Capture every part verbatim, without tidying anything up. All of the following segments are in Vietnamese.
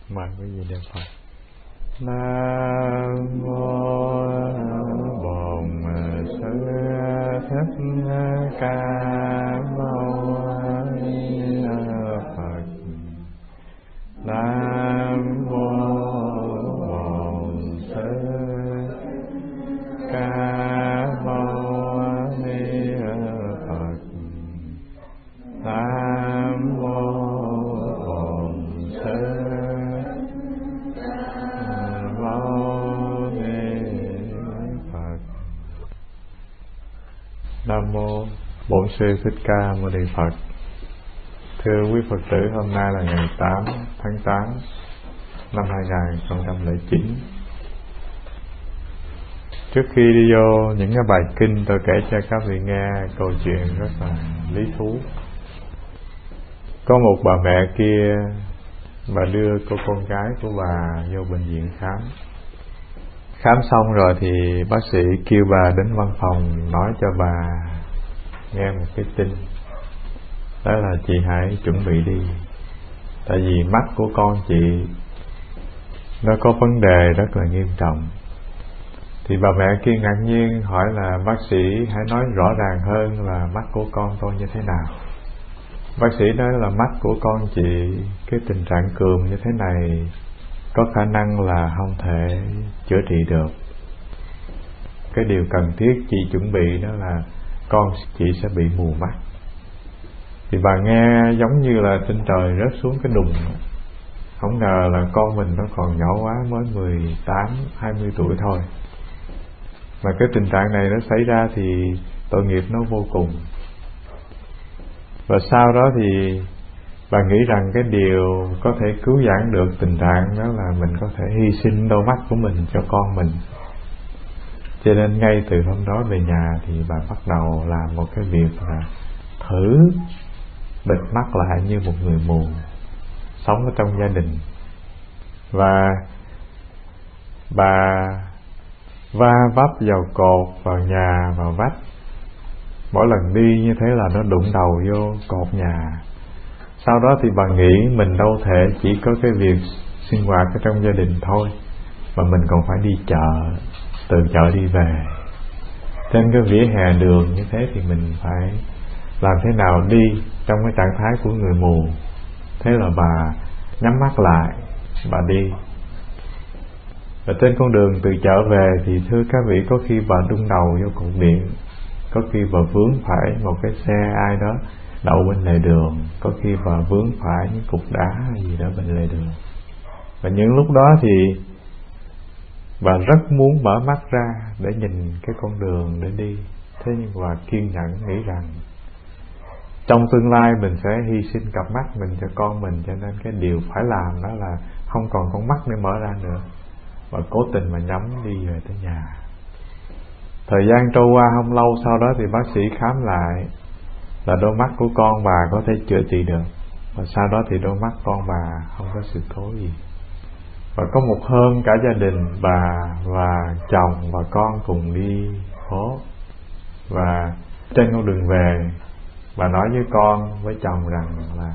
Mời quý vị niệm Phật. Nam mô Bổn Sư Thích Ca Mâu Ni Phật. Nam mô Bổn Sư Ca Mâu Ni Phật. Nam mô Bổn Sư Nam mô Bổn Sư Thích Ca Mâu Ni Phật. Thưa quý Phật tử, hôm nay là ngày tám tháng tám năm hai nghìn không trăm lẻ chín. Trước khi đi vô những cái bài kinh, tôi kể cho các vị nghe câu chuyện rất là lý thú. Có một bà mẹ kia, bà đưa cô con gái của bà vô bệnh viện khám. Khám xong rồi thì bác sĩ kêu bà đến văn phòng nói cho bà nghe một cái tin. Đó là chị hãy chuẩn bị đi. Tại vì mắt của con chị nó có vấn đề rất là nghiêm trọng. Thì bà mẹ kia ngạc nhiên hỏi là bác sĩ hãy nói rõ ràng hơn là mắt của con tôi như thế nào. Bác sĩ nói là mắt của con chị, cái tình trạng cườm như thế này có khả năng là không thể chữa trị được. Cái điều cần thiết chị chuẩn bị đó là con chị sẽ bị mù mắt. Thì bà nghe giống như là trên trời rớt xuống cái đùng. Không ngờ là con mình nó còn nhỏ quá, mới mười tám, hai mươi tuổi thôi. Mà cái tình trạng này nó xảy ra thì tội nghiệp nó vô cùng. Và sau đó thì bà nghĩ rằng cái điều có thể cứu vãn được tình trạng đó là mình có thể hy sinh đôi mắt của mình cho con mình. Cho nên ngay từ hôm đó về nhà thì bà bắt đầu làm một cái việc là thử bịt mắt lại như một người mù sống ở trong gia đình. Và bà va vấp vào cột, vào nhà, vào vách. Mỗi lần đi như thế là nó đụng đầu vô cột nhà. Sau đó thì bà nghĩ mình đâu thể chỉ có cái việc sinh hoạt ở trong gia đình thôi, mà mình còn phải đi chợ, từ chợ đi về. Trên cái vỉa hè đường như thế thì mình phải làm thế nào đi trong cái trạng thái của người mù. Thế là bà nhắm mắt lại, bà đi. Và trên con đường từ chợ về thì thưa các vị, có khi bà đụng đầu vô cột điện, có khi bà vướng phải một cái xe ai đó đậu bên lề đường, có khi bà vướng phải những cục đá gì đó bên lề đường. Và những lúc đó thì bà rất muốn mở mắt ra để nhìn cái con đường để đi. Thế nhưng bà kiên nhẫn nghĩ rằng trong tương lai mình sẽ hy sinh cặp mắt mình cho con mình, cho nên cái điều phải làm đó là không còn con mắt để mở ra nữa. Và cố tình mà nhắm đi về tới nhà. Thời gian trôi qua không lâu sau đó thì bác sĩ khám lại là đôi mắt của con bà có thể chữa trị được. Và sau đó thì đôi mắt con bà không có sự cố gì. Và có một hôm cả gia đình, bà và chồng và con cùng đi phố. Và trên con đường về, bà nói với con, với chồng rằng là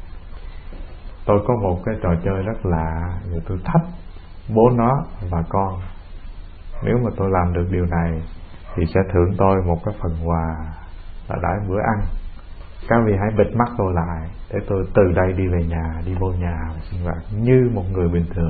tôi có một cái trò chơi rất lạ, rồi tôi thách bố nó và con. Nếu mà tôi làm được điều này thì sẽ thưởng tôi một cái phần quà là đãi bữa ăn. Các vị hãy bịt mắt tôi lại để tôi từ đây đi về nhà, đi vô nhà và sinh hoạt như một người bình thường.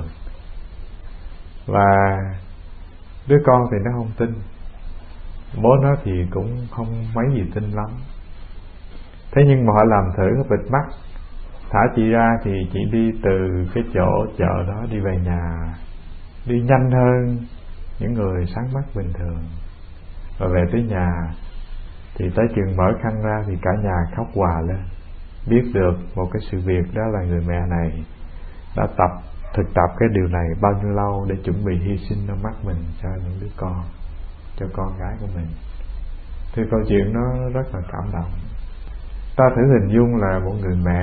Và đứa con thì nó không tin, bố nó thì cũng không mấy gì tin lắm. Thế nhưng mà họ làm thử bịt mắt, thả chị ra thì chị đi từ cái chỗ chợ đó đi về nhà, đi nhanh hơn những người sáng mắt bình thường. Và về tới nhà thì tới chừng mở khăn ra thì cả nhà khóc òa lên. Biết được một cái sự việc đó là người mẹ này đã tập thực tập cái điều này bao nhiêu lâu để chuẩn bị hy sinh đôi mắt mình cho những đứa con, cho con gái của mình. Thì câu chuyện nó rất là cảm động. Ta thử hình dung là một người mẹ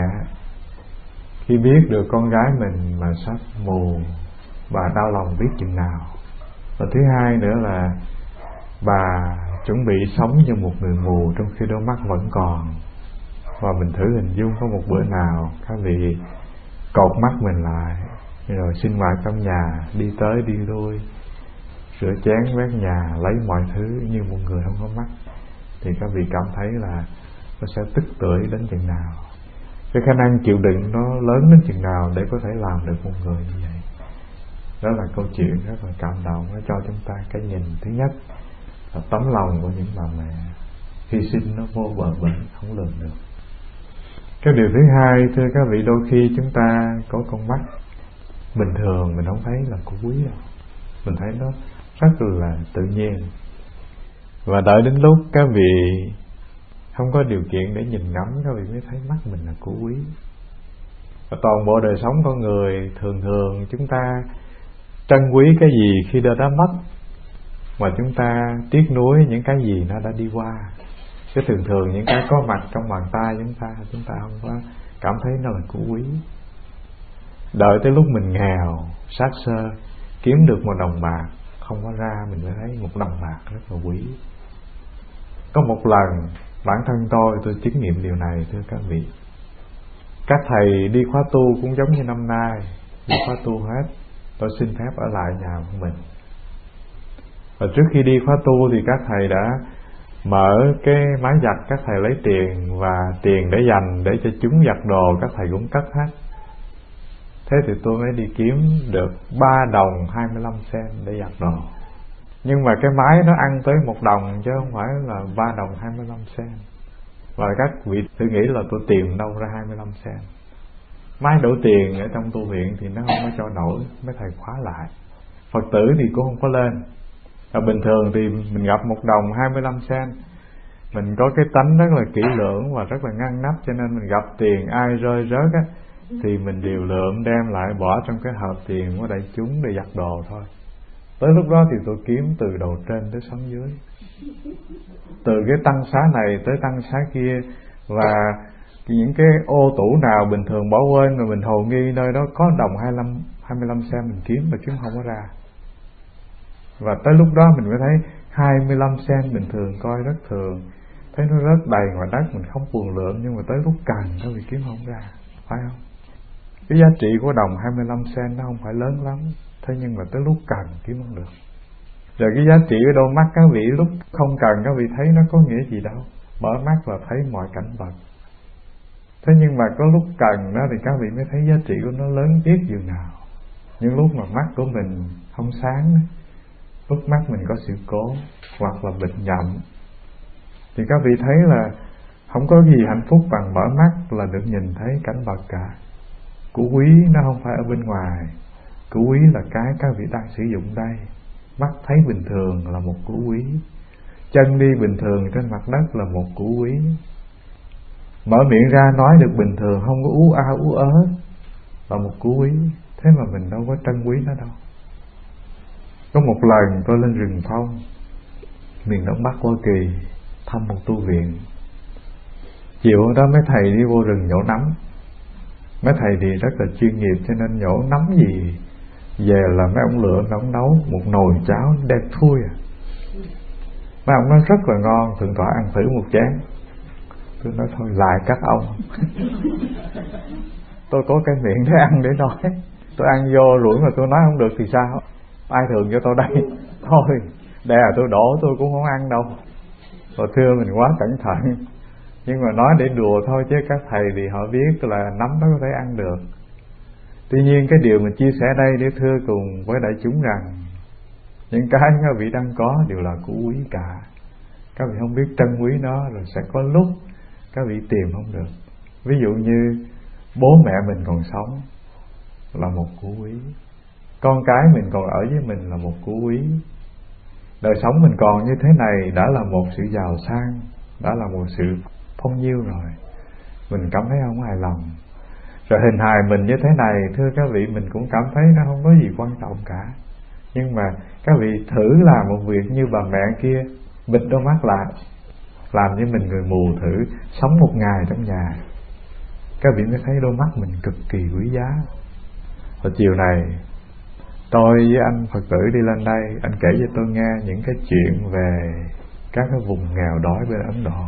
khi biết được con gái mình mà sắp mù, bà đau lòng biết chừng nào. Và thứ hai nữa là bà chuẩn bị sống như một người mù trong khi đôi mắt vẫn còn. Và mình thử hình dung có một bữa nào các vị cột mắt mình lại rồi sinh hoạt trong nhà, đi tới đi lui, rửa chén quét nhà, lấy mọi thứ như một người không có mắt, thì các vị cảm thấy là nó sẽ tức tưởi đến chừng nào, cái khả năng chịu đựng nó lớn đến chừng nào để có thể làm được một người như vậy. Đó là câu chuyện rất là cảm động, nó cho chúng ta cái nhìn thứ nhất là tấm lòng của những bà mẹ hy sinh nó vô bờ bến, không lường được. Cái điều thứ hai, thưa các vị, đôi khi chúng ta có con mắt bình thường mình không thấy là của quý đâu, mình thấy nó rất là tự nhiên, và đợi đến lúc các vị không có điều kiện để nhìn ngắm, các vị mới thấy mắt mình là của quý. Và toàn bộ đời sống con người thường thường chúng ta trân quý cái gì khi đã đã mất, mà chúng ta tiếc nuối những cái gì nó đã đi qua. Chứ thường thường những cái có mặt trong bàn tay chúng ta, chúng ta không có cảm thấy nó là của quý. Đợi tới lúc mình nghèo, sát sơ, kiếm được một đồng bạc không có ra, mình mới thấy một đồng bạc rất là quý. Có một lần bản thân tôi, tôi chứng nghiệm điều này, thưa các vị. Các thầy đi khóa tu cũng giống như năm nay, đi khóa tu hết, tôi xin phép ở lại nhà của mình. Và trước khi đi khóa tu thì các thầy đã mở cái máy giặt, các thầy lấy tiền, và tiền để dành để cho chúng giặt đồ các thầy cũng cất hết. Thế thì tôi mới đi kiếm được ba đồng hai mươi lăm sen để giặt đồ. Nhưng mà cái máy nó ăn tới một đồng chứ không phải là ba đồng hai mươi lăm sen. Và các vị thử nghĩ là tôi tìm đâu ra hai mươi lăm sen. Máy đổ tiền ở trong tu viện thì nó không có cho nổi, mấy thầy khóa lại. Phật tử thì cũng không có lên. Và bình thường thì mình gặp một đồng hai mươi lăm sen, mình có cái tánh rất là kỹ lưỡng và rất là ngăn nắp, cho nên mình gặp tiền ai rơi rớt á thì mình điều lượm đem lại bỏ trong cái hộp tiền của đại chúng để giặt đồ thôi. Tới lúc đó thì tôi kiếm từ đầu trên tới sống dưới, từ cái tăng xá này tới tăng xá kia, và những cái ô tủ nào bình thường bỏ quên mà mình hồ nghi nơi đó có đồng hai mươi lăm sen mình kiếm mà kiếm không có ra. Và tới lúc đó mình mới thấy hai mươi lăm sen bình thường coi rất thường, thấy nó rớt đầy ngoài đất mình không buồn lượm, nhưng mà tới lúc cần nó bị kiếm không ra, phải không? Cái giá trị của đồng hai mươi lăm sen nó không phải lớn lắm, thế nhưng mà tới lúc cần kiếm không được. Rồi cái giá trị của đôi mắt các vị lúc không cần các vị thấy nó có nghĩa gì đâu, mở mắt là thấy mọi cảnh vật. Thế nhưng mà có lúc cần đó thì các vị mới thấy giá trị của nó lớn biết dường nào. Những lúc mà mắt của mình không sáng, lúc mắt mình có sự cố hoặc là bệnh nhậm, thì các vị thấy là không có gì hạnh phúc bằng mở mắt là được nhìn thấy cảnh vật cả. Của quý nó không phải ở bên ngoài, của quý là cái các vị đang sử dụng đây. Mắt thấy bình thường là một của quý, chân đi bình thường trên mặt đất là một của quý, mở miệng ra nói được bình thường không có ú a ú ớ là một của quý. Thế mà mình đâu có trân quý nó đâu. Có một lần tôi lên rừng Phong, miền Đông Bắc Hoa Kỳ, thăm một tu viện. Chiều hôm đó mấy thầy đi vô rừng nhổ nấm. Mấy thầy thì rất là chuyên nghiệp cho nên nhổ nấm gì về là mấy ông lựa, mấy ông nấu một nồi cháo đen thui à. Mấy ông nói rất là ngon, thượng tọa ăn thử một chén. Tôi nói thôi lại các ông. Tôi có cái miệng để ăn để nói, tôi ăn vô rủi mà tôi nói không được thì sao? Ai thường cho tôi đây? Thôi đây là tôi đổ tôi cũng không ăn đâu. Rồi thưa mình quá cẩn thận, nhưng mà nói để đùa thôi chứ các thầy thì họ biết là nấm nó có thể ăn được. Tuy nhiên cái điều mình chia sẻ đây để thưa cùng với đại chúng rằng những cái các vị đang có đều là của quý cả. Các vị không biết trân quý nó rồi sẽ có lúc các vị tìm không được. Ví dụ như bố mẹ mình còn sống là một của quý, con cái mình còn ở với mình là một của quý, đời sống mình còn như thế này đã là một sự giàu sang, đã là một sự phong nhiêu rồi. Mình cảm thấy không hài lòng. Rồi hình hài mình như thế này, thưa các vị, mình cũng cảm thấy nó không có gì quan trọng cả. Nhưng mà các vị thử làm một việc như bà mẹ kia, bịt đôi mắt lại, làm như mình người mù, thử sống một ngày trong nhà, các vị mới thấy đôi mắt mình cực kỳ quý giá. Và chiều này tôi với anh Phật tử đi lên đây, anh kể cho tôi nghe những cái chuyện về các cái vùng nghèo đói bên Ấn Độ.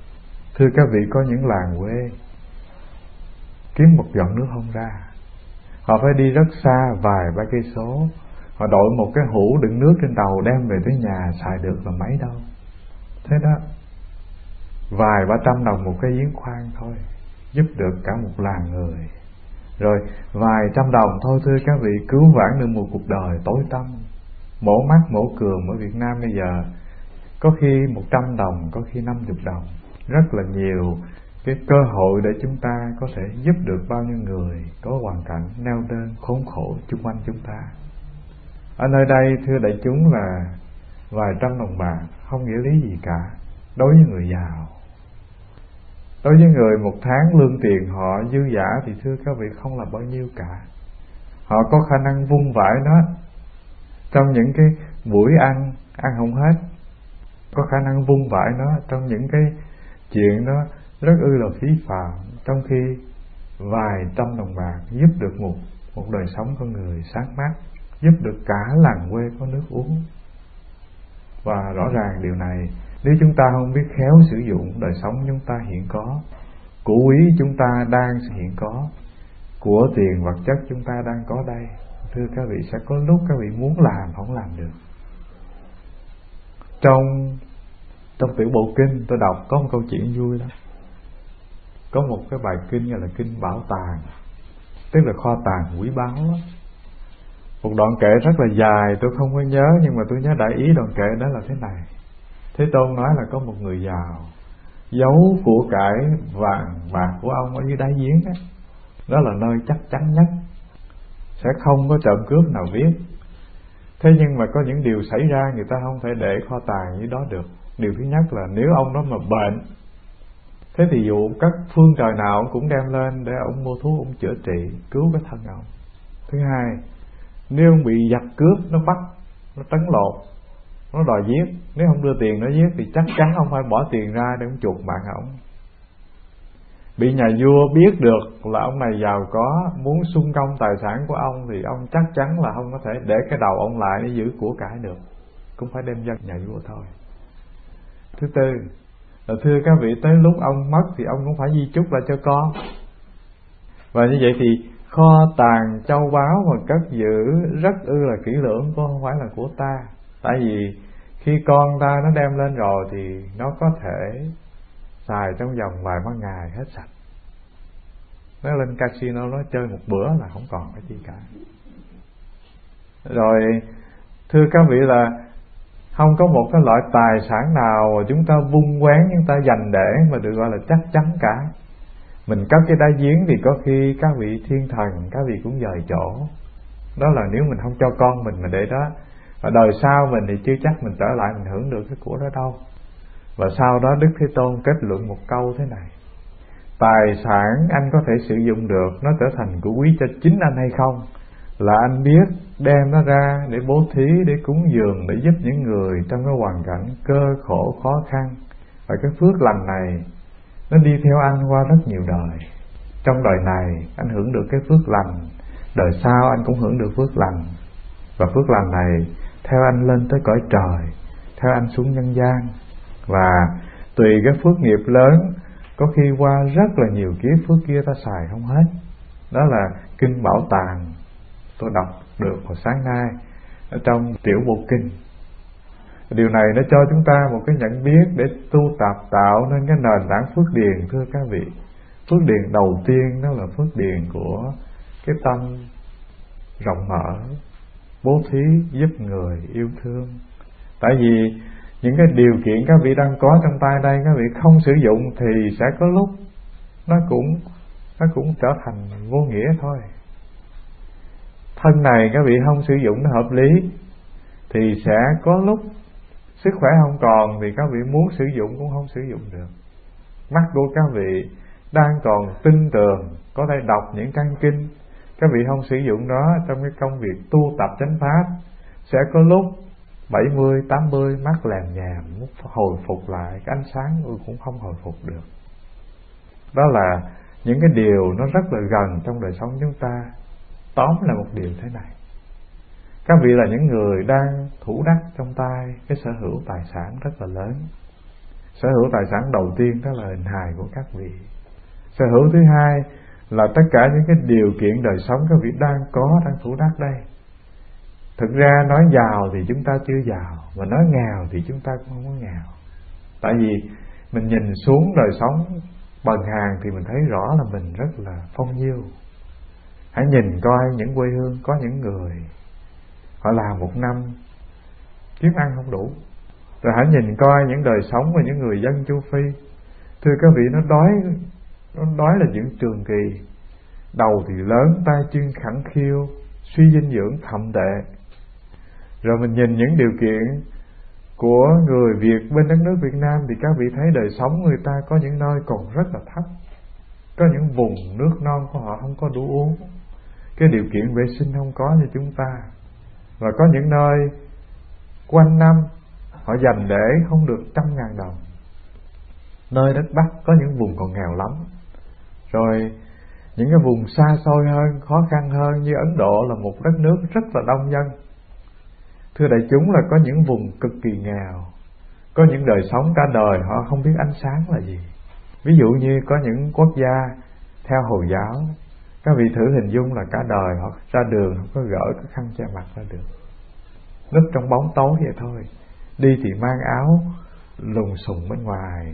Thưa các vị, có những làng quê kiếm một giọt nước không ra, Họ phải đi rất xa, vài ba cây số. Họ đội một cái hũ đựng nước trên đầu đem về tới nhà xài được là mấy đâu. Thế đó, vài ba trăm đồng một cái giếng khoan thôi, giúp được cả một làng người. Rồi vài trăm đồng thôi thưa các vị, cứu vãn được một cuộc đời tối tăm. Mổ mắt mổ cường ở Việt Nam bây giờ có khi một trăm đồng, có khi năm mươi đồng. Rất là nhiều cái cơ hội để chúng ta có thể giúp được bao nhiêu người có hoàn cảnh neo đơn khốn khổ chung quanh chúng ta. Ở nơi đây thưa đại chúng là vài trăm đồng bạc không nghĩa lý gì cả đối với người giàu. Đối với người một tháng lương tiền họ dư dả thì thưa các vị không là bao nhiêu cả. Họ có khả năng vung vãi nó trong những cái buổi ăn, ăn không hết. Có khả năng vung vãi nó trong những cái chuyện đó rất ư là phí phạm. Trong khi vài trăm đồng bạc giúp được một, một đời sống con người sáng mát, giúp được cả làng quê có nước uống. Và rõ ràng điều này, nếu chúng ta không biết khéo sử dụng đời sống chúng ta hiện có, của quý chúng ta đang hiện có, của tiền vật chất chúng ta đang có đây, thưa các vị, sẽ có lúc các vị muốn làm không làm được. Trong trong tiểu bộ kinh tôi đọc có một câu chuyện vui lắm. Có một cái bài kinh gọi là kinh Bảo Tàng, tức là kho tàng quý báu đó. Một đoạn kệ rất là dài, tôi không có nhớ, nhưng mà tôi nhớ đại ý đoạn kệ đó là thế này. Thế Tôn nói là có một người giàu giấu của cải vàng bạc của ông ở dưới đáy giếng đó. Đó là nơi chắc chắn nhất, sẽ không có trộm cướp nào biết. Thế nhưng mà có những điều xảy ra người ta không thể để kho tàng dưới đó được. Điều thứ nhất là nếu ông đó mà bệnh, thế thì dù các phương trời nào ông cũng đem lên để ông mua thuốc, ông chữa trị, cứu cái thân ông. Thứ hai, nếu ông bị giặc cướp nó bắt, nó trấn lột, nó đòi giết, nếu không đưa tiền nó giết thì chắc chắn ông phải bỏ tiền ra để ông chuộc mạng ông. Bị nhà vua biết được là ông này giàu có, muốn xung công tài sản của ông thì ông chắc chắn là không có thể để cái đầu ông lại để giữ của cải được, cũng phải đem cho nhà vua thôi. Thứ tư là thưa các vị, tới lúc ông mất thì ông cũng phải di chúc lại cho con. Và như vậy thì kho tàng châu báu mà cất giữ rất ư là kỹ lưỡng, cũng không phải là của ta. Tại vì khi con ta nó đem lên rồi thì nó có thể xài trong vòng vài ba ngày hết sạch. Nó lên casino nó chơi một bữa là không còn cái gì cả. Rồi thưa các vị là không có một cái loại tài sản nào mà chúng ta vung quén, chúng ta dành để mà được gọi là chắc chắn cả. Mình cất cái đáy giếng thì có khi các vị thiên thần, các vị cũng dời chỗ. Đó là nếu mình không cho con mình mà để đó, và đời sau mình thì chưa chắc mình trở lại mình hưởng được cái của đó đâu. Và sau đó Đức Thế Tôn kết luận một câu thế này: tài sản anh có thể sử dụng được, nó trở thành của quý cho chính anh hay không, là anh biết đem nó ra để bố thí, để cúng dường, để giúp những người trong cái hoàn cảnh cơ khổ khó khăn. Và cái phước lành này nó đi theo anh qua rất nhiều đời. Trong đời này anh hưởng được cái phước lành, đời sau anh cũng hưởng được phước lành. Và phước lành này theo anh lên tới cõi trời, theo anh xuống nhân gian. Và tùy cái phước nghiệp lớn, có khi qua rất là nhiều kiếp phước kia ta xài không hết. Đó là kinh Bảo Tàng tôi đọc được hồi sáng nay ở trong tiểu bộ kinh. Điều này nó cho chúng ta một cái nhận biết để tu tập tạo nên cái nền tảng phước điền. Thưa các vị, phước điền đầu tiên đó là phước điền của cái tâm rộng mở, bố thí, giúp người, yêu thương. Tại vì những cái điều kiện các vị đang có trong tay đây, các vị không sử dụng thì sẽ có lúc nó cũng nó cũng trở thành vô nghĩa thôi. Thân này các vị không sử dụng nó hợp lý thì sẽ có lúc sức khỏe không còn thì các vị muốn sử dụng cũng không sử dụng được. Mắt của các vị đang còn tinh tường, có thể đọc những căn kinh, các vị không sử dụng nó trong cái công việc tu tập chánh pháp, sẽ có lúc bảy mươi, tám mươi mắt lèm nhèm, muốn hồi phục lại cái ánh sáng cũng không hồi phục được. Đó là những cái điều nó rất là gần trong đời sống chúng ta. Tóm là một điều thế này: các vị là những người đang thủ đắc trong tay cái sở hữu tài sản rất là lớn. Sở hữu tài sản đầu tiên đó là hình hài của các vị. Sở hữu thứ hai là tất cả những cái điều kiện đời sống các vị đang có, đang thủ đắc đây. Thực ra nói giàu thì chúng ta chưa giàu, mà nói nghèo thì chúng ta cũng không có nghèo. Tại vì mình nhìn xuống đời sống bần hàn thì mình thấy rõ là mình rất là phong nhiêu. Hãy nhìn coi những quê hương có những người họ làm một năm kiếm ăn không đủ. Rồi hãy nhìn coi những đời sống của những người dân châu Phi. Thưa các vị, nó đói Nó đói là chuyện trường kỳ. Đầu thì lớn, tay chân khẳng khiu, suy dinh dưỡng thậm tệ. Rồi mình nhìn những điều kiện của người Việt bên đất nước Việt Nam thì các vị thấy đời sống người ta có những nơi còn rất là thấp. Có những vùng nước non của họ không có đủ uống, cái điều kiện vệ sinh không có như chúng ta. Và có những nơi quanh năm họ dành để không được trăm ngàn đồng. Nơi đất Bắc có những vùng còn nghèo lắm. Rồi những cái vùng xa xôi hơn, khó khăn hơn như Ấn Độ là một đất nước rất là đông dân. Thưa đại chúng, là có những vùng cực kỳ nghèo, có những đời sống cả đời họ không biết ánh sáng là gì. Ví dụ như có những quốc gia theo Hồi giáo, các vị thử hình dung là cả đời họ ra đường không có gỡ cái khăn che mặt ra được, núp trong bóng tối vậy thôi. Đi thì mang áo lùng xùng bên ngoài.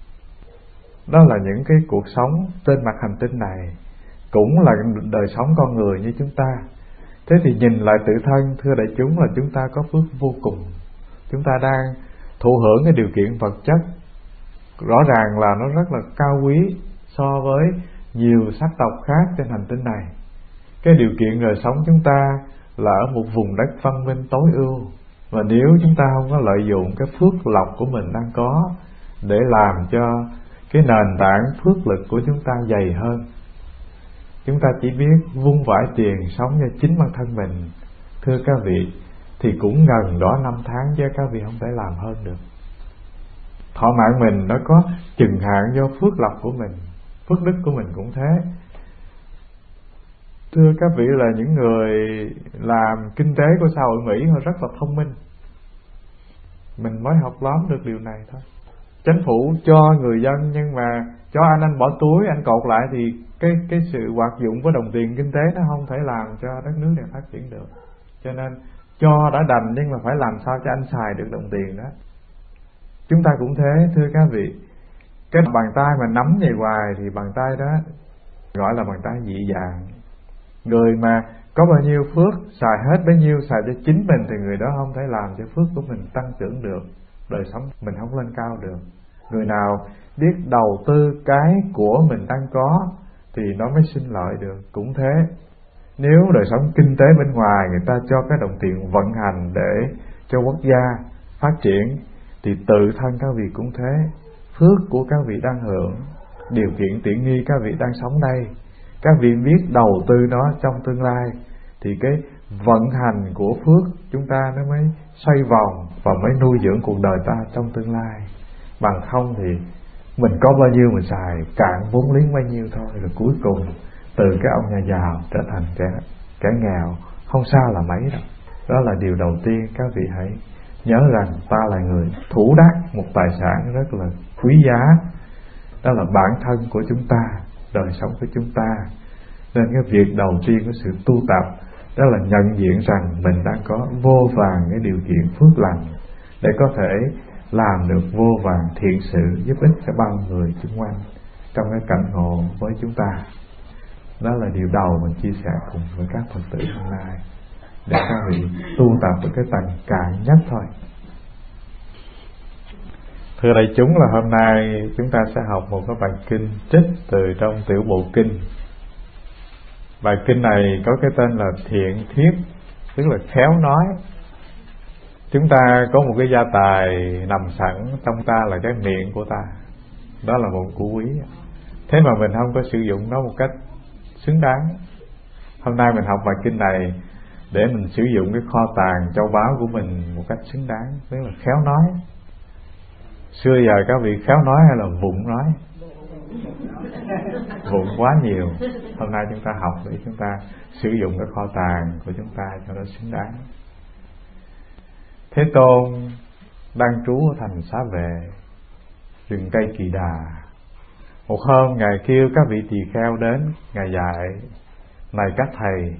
Đó là những cái cuộc sống trên mặt hành tinh này, cũng là đời sống con người như chúng ta. Thế thì nhìn lại tự thân, thưa đại chúng, là chúng ta có phước vô cùng. Chúng ta đang thụ hưởng cái điều kiện vật chất rõ ràng là nó rất là cao quý so với nhiều sắc tộc khác trên hành tinh này. Cái điều kiện đời sống chúng ta là ở một vùng đất văn minh tối ưu. Và nếu chúng ta không có lợi dụng cái phước lộc của mình đang có để làm cho cái nền tảng phước lực của chúng ta dày hơn, chúng ta chỉ biết vung vãi tiền sống cho chính bản thân mình, thưa các vị, thì cũng gần đó năm tháng chứ các vị không thể làm hơn được. Thọ mạng mình nó có chừng hạn do phước lộc của mình, phước đức của mình cũng thế. Thưa các vị, là những người làm kinh tế của xã hội Mỹ họ rất là thông minh. Mình mới học lóm được điều này thôi. Chính phủ cho người dân, nhưng mà cho anh anh bỏ túi, anh cột lại thì cái cái sự hoạt dụng của đồng tiền kinh tế nó không thể làm cho đất nước này phát triển được. Cho nên cho đã đành, nhưng mà phải làm sao cho anh xài được đồng tiền đó. Chúng ta cũng thế, thưa các vị. Cái bàn tay mà nắm về hoài thì bàn tay đó gọi là bàn tay dị dạng. Người mà có bao nhiêu phước xài hết bấy nhiêu, xài cho chính mình, thì người đó không thể làm cho phước của mình tăng trưởng được, đời sống mình không lên cao được. Người nào biết đầu tư cái của mình đang có thì nó mới sinh lợi được. Cũng thế, nếu đời sống kinh tế bên ngoài người ta cho cái đồng tiền vận hành để cho quốc gia phát triển, thì tự thân các vị cũng thế. Phước của các vị đang hưởng, điều kiện tiện nghi các vị đang sống đây, các vị biết đầu tư nó trong tương lai, thì cái vận hành của phước chúng ta nó mới xoay vòng và mới nuôi dưỡng cuộc đời ta trong tương lai. Bằng không thì mình có bao nhiêu mình xài, cạn vốn liếng bao nhiêu thôi, rồi cuối cùng từ cái ông nhà giàu trở thành kẻ kẻ nghèo, không sao là mấy đâu. Đó là điều đầu tiên các vị hãy nhớ rằng ta là người thủ đắc một tài sản rất là quý giá, đó là bản thân của chúng ta, đời sống của chúng ta. Nên cái việc đầu tiên của sự tu tập đó là nhận diện rằng mình đang có vô vàn cái điều kiện phước lành để có thể làm được vô vàn thiện sự giúp ích cho bao người xung quanh trong cái cảnh ngộ với chúng ta. Đó là điều đầu mình chia sẻ cùng với các Phật tử hôm nay, để các vị tu tập ở cái tầng cạn nhất thôi. Thưa đại chúng, là hôm nay chúng ta sẽ học một cái bài kinh trích từ trong Tiểu Bộ Kinh. Bài kinh này có cái tên là Thiện Thuyết, tức là khéo nói. Chúng ta có một cái gia tài nằm sẵn trong ta là cái miệng của ta, đó là một củ quý. Thế mà mình không có sử dụng nó một cách xứng đáng. Hôm nay mình học bài kinh này để mình sử dụng cái kho tàng châu báu của mình một cách xứng đáng, tức là khéo nói. Xưa giờ các vị khéo nói hay là vụng nói? Vụng quá nhiều. Hôm nay chúng ta học để chúng ta sử dụng cái kho tàng của chúng ta cho nó xứng đáng. Thế Tôn đang trú ở thành Xá Vệ, rừng cây Kỳ Đà. Một hôm Ngài kêu các vị tỳ kheo đến, Ngài dạy: này các thầy,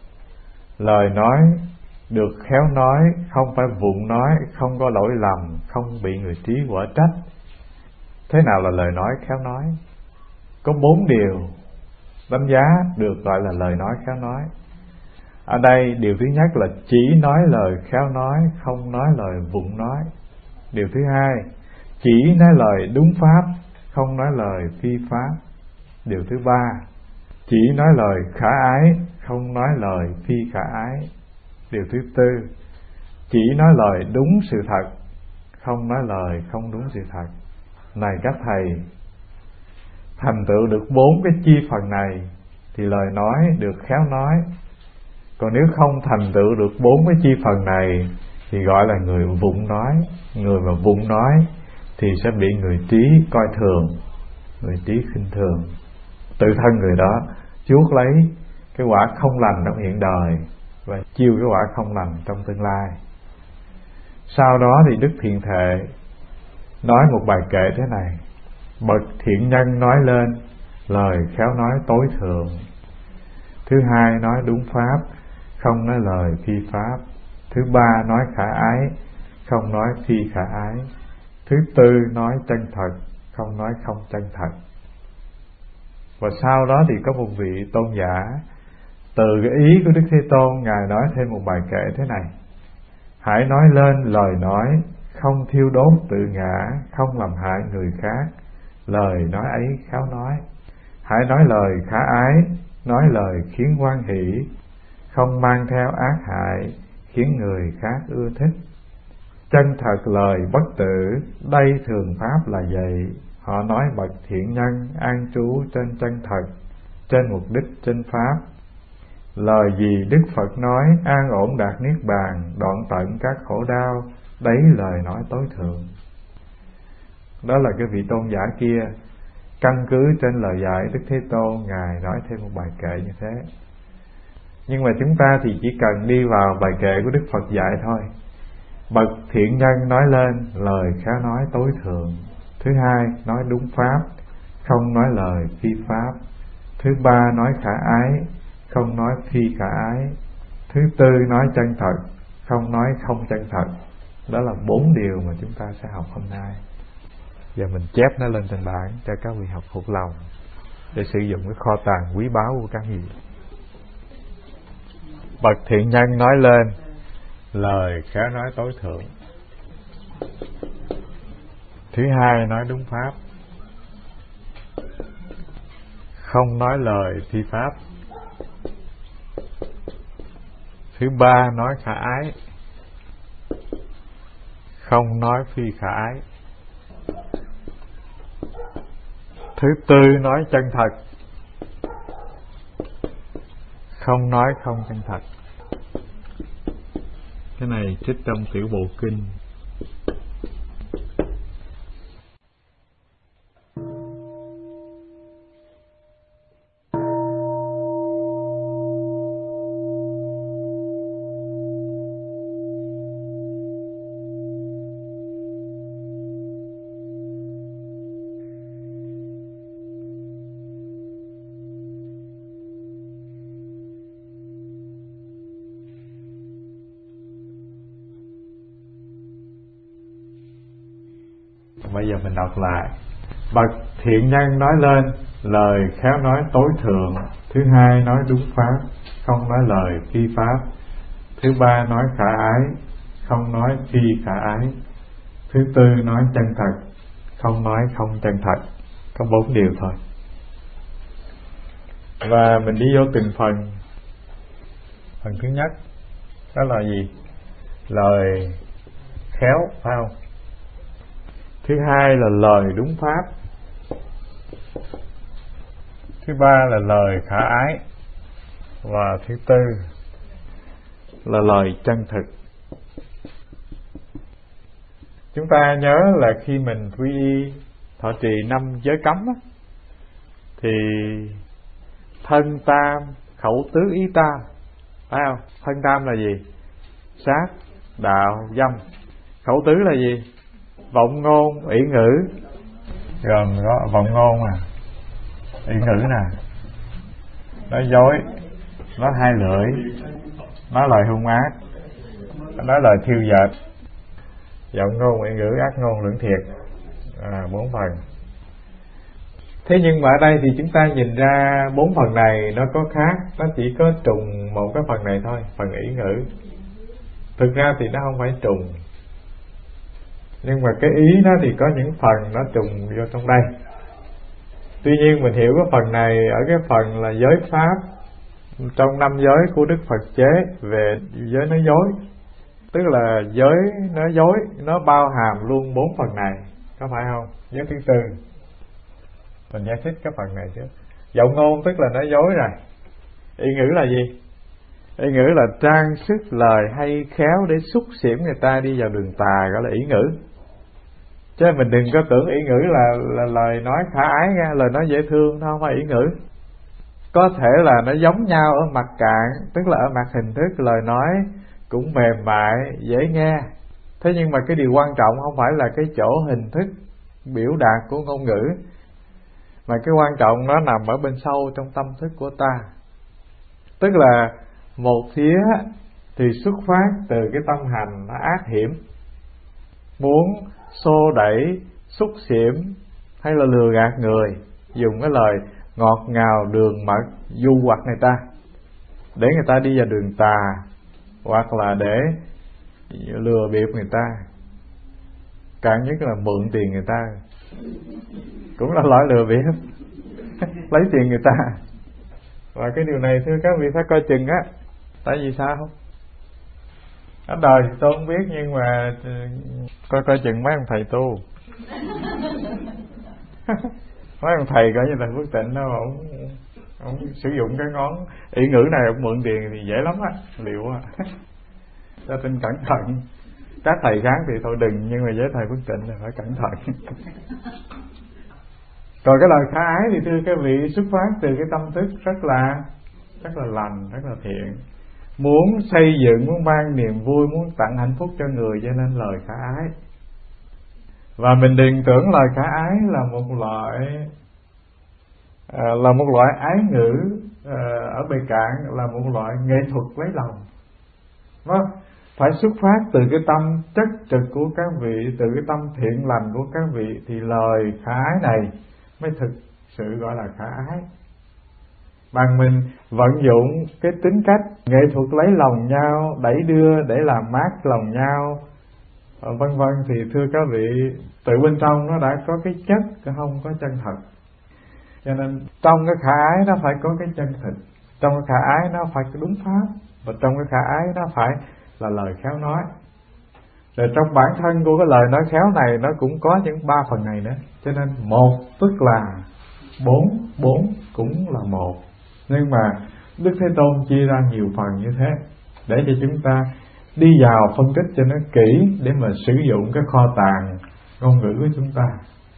lời nói được khéo nói, không phải vụng nói, không có lỗi lầm, không bị người trí quở trách. Thế nào là lời nói khéo nói? Có bốn điều đánh giá được gọi là lời nói khéo nói. Ở đây điều thứ nhất là chỉ nói lời khéo nói, không nói lời vụng nói. Điều thứ hai, chỉ nói lời đúng pháp, không nói lời phi pháp. Điều thứ ba, chỉ nói lời khả ái, không nói lời phi khả ái. Điều thứ tư, chỉ nói lời đúng sự thật, không nói lời không đúng sự thật. Này các thầy, thành tựu được bốn cái chi phần này thì lời nói được khéo nói. Còn nếu không thành tựu được bốn cái chi phần này thì gọi là người vụng nói. Người mà vụng nói thì sẽ bị người trí coi thường, người trí khinh thường. Tự thân người đó chuốc lấy cái quả không lành trong hiện đời và chiêu cái quả không lành trong tương lai. Sau đó thì Đức Thiện Thệ nói một bài kệ thế này: bậc thiện nhân nói lên, lời khéo nói tối thượng. Thứ hai, nói đúng pháp, không nói lời phi pháp. Thứ ba, nói khả ái, không nói phi khả ái. Thứ tư, nói chân thật, không nói không chân thật. Và sau đó thì có một vị tôn giả, từ cái ý của Đức Thế Tôn, Ngài nói thêm một bài kệ thế này: hãy nói lên lời nói, không thiêu đốt tự ngã, không làm hại người khác. Lời nói ấy khéo nói. Hãy nói lời khả ái, nói lời khiến hoan hỷ, không mang theo ác hại, khiến người khác ưa thích. Chân thật lời bất tử, đây thường pháp là vậy. Họ nói bậc thiện nhân an trú trên chân thật, trên mục đích trên pháp. Lời gì Đức Phật nói an ổn đạt niết bàn, đoạn tận các khổ đau, đấy lời nói tối thượng. Đó là cái vị tôn giả kia, căn cứ trên lời dạy Đức Thế Tôn, Ngài nói thêm một bài kệ như thế. Nhưng mà chúng ta thì chỉ cần đi vào bài kệ của Đức Phật dạy thôi. Bậc thiện nhân nói lên, lời khéo nói tối thượng. Thứ hai, nói đúng pháp, không nói lời phi pháp. Thứ ba, nói khả ái, không nói phi khả ái. Thứ tư, nói chân thật, không nói không chân thật. Đó là bốn điều mà chúng ta sẽ học hôm nay. Giờ mình chép nó lên trên bảng cho các vị học thuộc lòng, để sử dụng cái kho tàng quý báu của các vị. Bậc thiện nhân nói lên, lời khéo nói tối thượng. Thứ hai, nói đúng pháp, không nói lời phi pháp. Thứ ba, nói khả ái, không nói phi khả ái. Thứ tư, nói chân thật, không nói không chân thật. Cái này trích trong Tiểu Bộ Kinh. Bây giờ mình đọc lại. Bậc thiện nhân nói lên, lời khéo nói tối thượng. Thứ hai, nói đúng pháp, không nói lời phi pháp. Thứ ba, nói khả ái, không nói phi khả ái. Thứ tư, nói chân thật, không nói không chân thật. Có bốn điều thôi. Và mình đi vô từng phần. Phần thứ nhất, đó là gì? Lời khéo, phải không? Thứ hai là lời đúng pháp. Thứ ba là lời khả ái. Và thứ tư là lời chân thực. Chúng ta nhớ là khi mình quy y thọ trì năm giới cấm á, thì thân tam, khẩu tứ, ý tam, phải không? Thân tam là gì? Sát, đạo, dâm. Khẩu tứ là gì? Vọng ngôn, ỷ ngữ. Gần đó, vọng ngôn à, Ý ngữ nè, nói dối, nói hai lưỡi, nói lời hung ác, nói lời thiêu dệt, giọng ngôn, ý ngữ, ác ngôn, lưỡng thiệt, à, bốn phần. Thế nhưng mà ở đây thì chúng ta nhìn ra bốn phần này nó có khác, nó chỉ có trùng một cái phần này thôi, phần ý ngữ. Thực ra thì nó không phải trùng, nhưng mà cái ý nó thì có những phần nó trùng vô trong đây. Tuy nhiên mình hiểu cái phần này ở cái phần là giới pháp trong năm giới của Đức Phật chế về giới nói dối, tức là giới nói dối nó bao hàm luôn bốn phần này, có phải không? Giới thứ tư mình giải thích cái phần này chứ. Giọng ngôn tức là nói dối rồi. Ý ngữ là gì? Ý ngữ là trang sức lời hay khéo để xúc xỉm người ta đi vào đường tà, gọi là ý ngữ. Chứ mình đừng có tưởng ý ngữ là, là lời nói khả ái ra, lời nói dễ thương, nó không phải ý ngữ. Có thể là nó giống nhau ở mặt cạn, tức là ở mặt hình thức lời nói cũng mềm mại, dễ nghe. Thế nhưng mà cái điều quan trọng không phải là cái chỗ hình thức biểu đạt của ngôn ngữ, mà cái quan trọng nó nằm ở bên sâu trong tâm thức của ta. Tức là một phía thì xuất phát từ cái tâm hành nó ác hiểm, muốn xô đẩy, xúc xỉm hay là lừa gạt người, dùng cái lời ngọt ngào đường mật dụ hoặc người ta để người ta đi vào đường tà, hoặc là để lừa bịp người ta. Càng nhất là mượn tiền người ta cũng là loại lừa bịp lấy tiền người ta. Và cái điều này thưa các vị phải coi chừng á. Tại vì sao không? Ở đời thì tôi không biết, nhưng mà coi coi chừng mấy ông thầy tu mấy ông thầy coi như là Phước Tịnh đâu, ông, ông sử dụng cái ngón ý ngữ này, ông mượn tiền thì dễ lắm á, liệu á. Cho tin cẩn thận. Các thầy khác thì thôi đừng, nhưng mà với thầy Phước Tịnh là phải cẩn thận. Còn cái lời khả ái thì thưa các vị xuất phát từ cái tâm thức rất là rất là lành, rất là thiện, muốn xây dựng, muốn ban niềm vui, muốn tặng hạnh phúc cho người, cho nên lời khả ái. Và mình đừng tưởng lời khả ái là một loại à, là một loại ái ngữ à, ở bề cạn, là một loại nghệ thuật lấy lòng. Nó phải xuất phát từ cái tâm chất trực của các vị, từ cái tâm thiện lành của các vị, thì lời khả ái này mới thực sự gọi là khả ái. Bằng mình vận dụng cái tính cách nghệ thuật lấy lòng nhau, đẩy đưa để làm mát lòng nhau, vân vân, thì thưa các vị, từ bên trong nó đã có cái chất, không có chân thật. Cho nên trong cái khả ái nó phải có cái chân thực, trong cái khả ái nó phải có đúng pháp, và trong cái khả ái nó phải là lời khéo nói. Rồi trong bản thân của cái lời nói khéo này nó cũng có những ba phần này nữa. Cho nên một tức là bốn, bốn cũng là một. Nhưng mà Đức Thế Tôn chia ra nhiều phần như thế để cho chúng ta đi vào phân tích cho nó kỹ, để mà sử dụng cái kho tàng ngôn ngữ của chúng ta.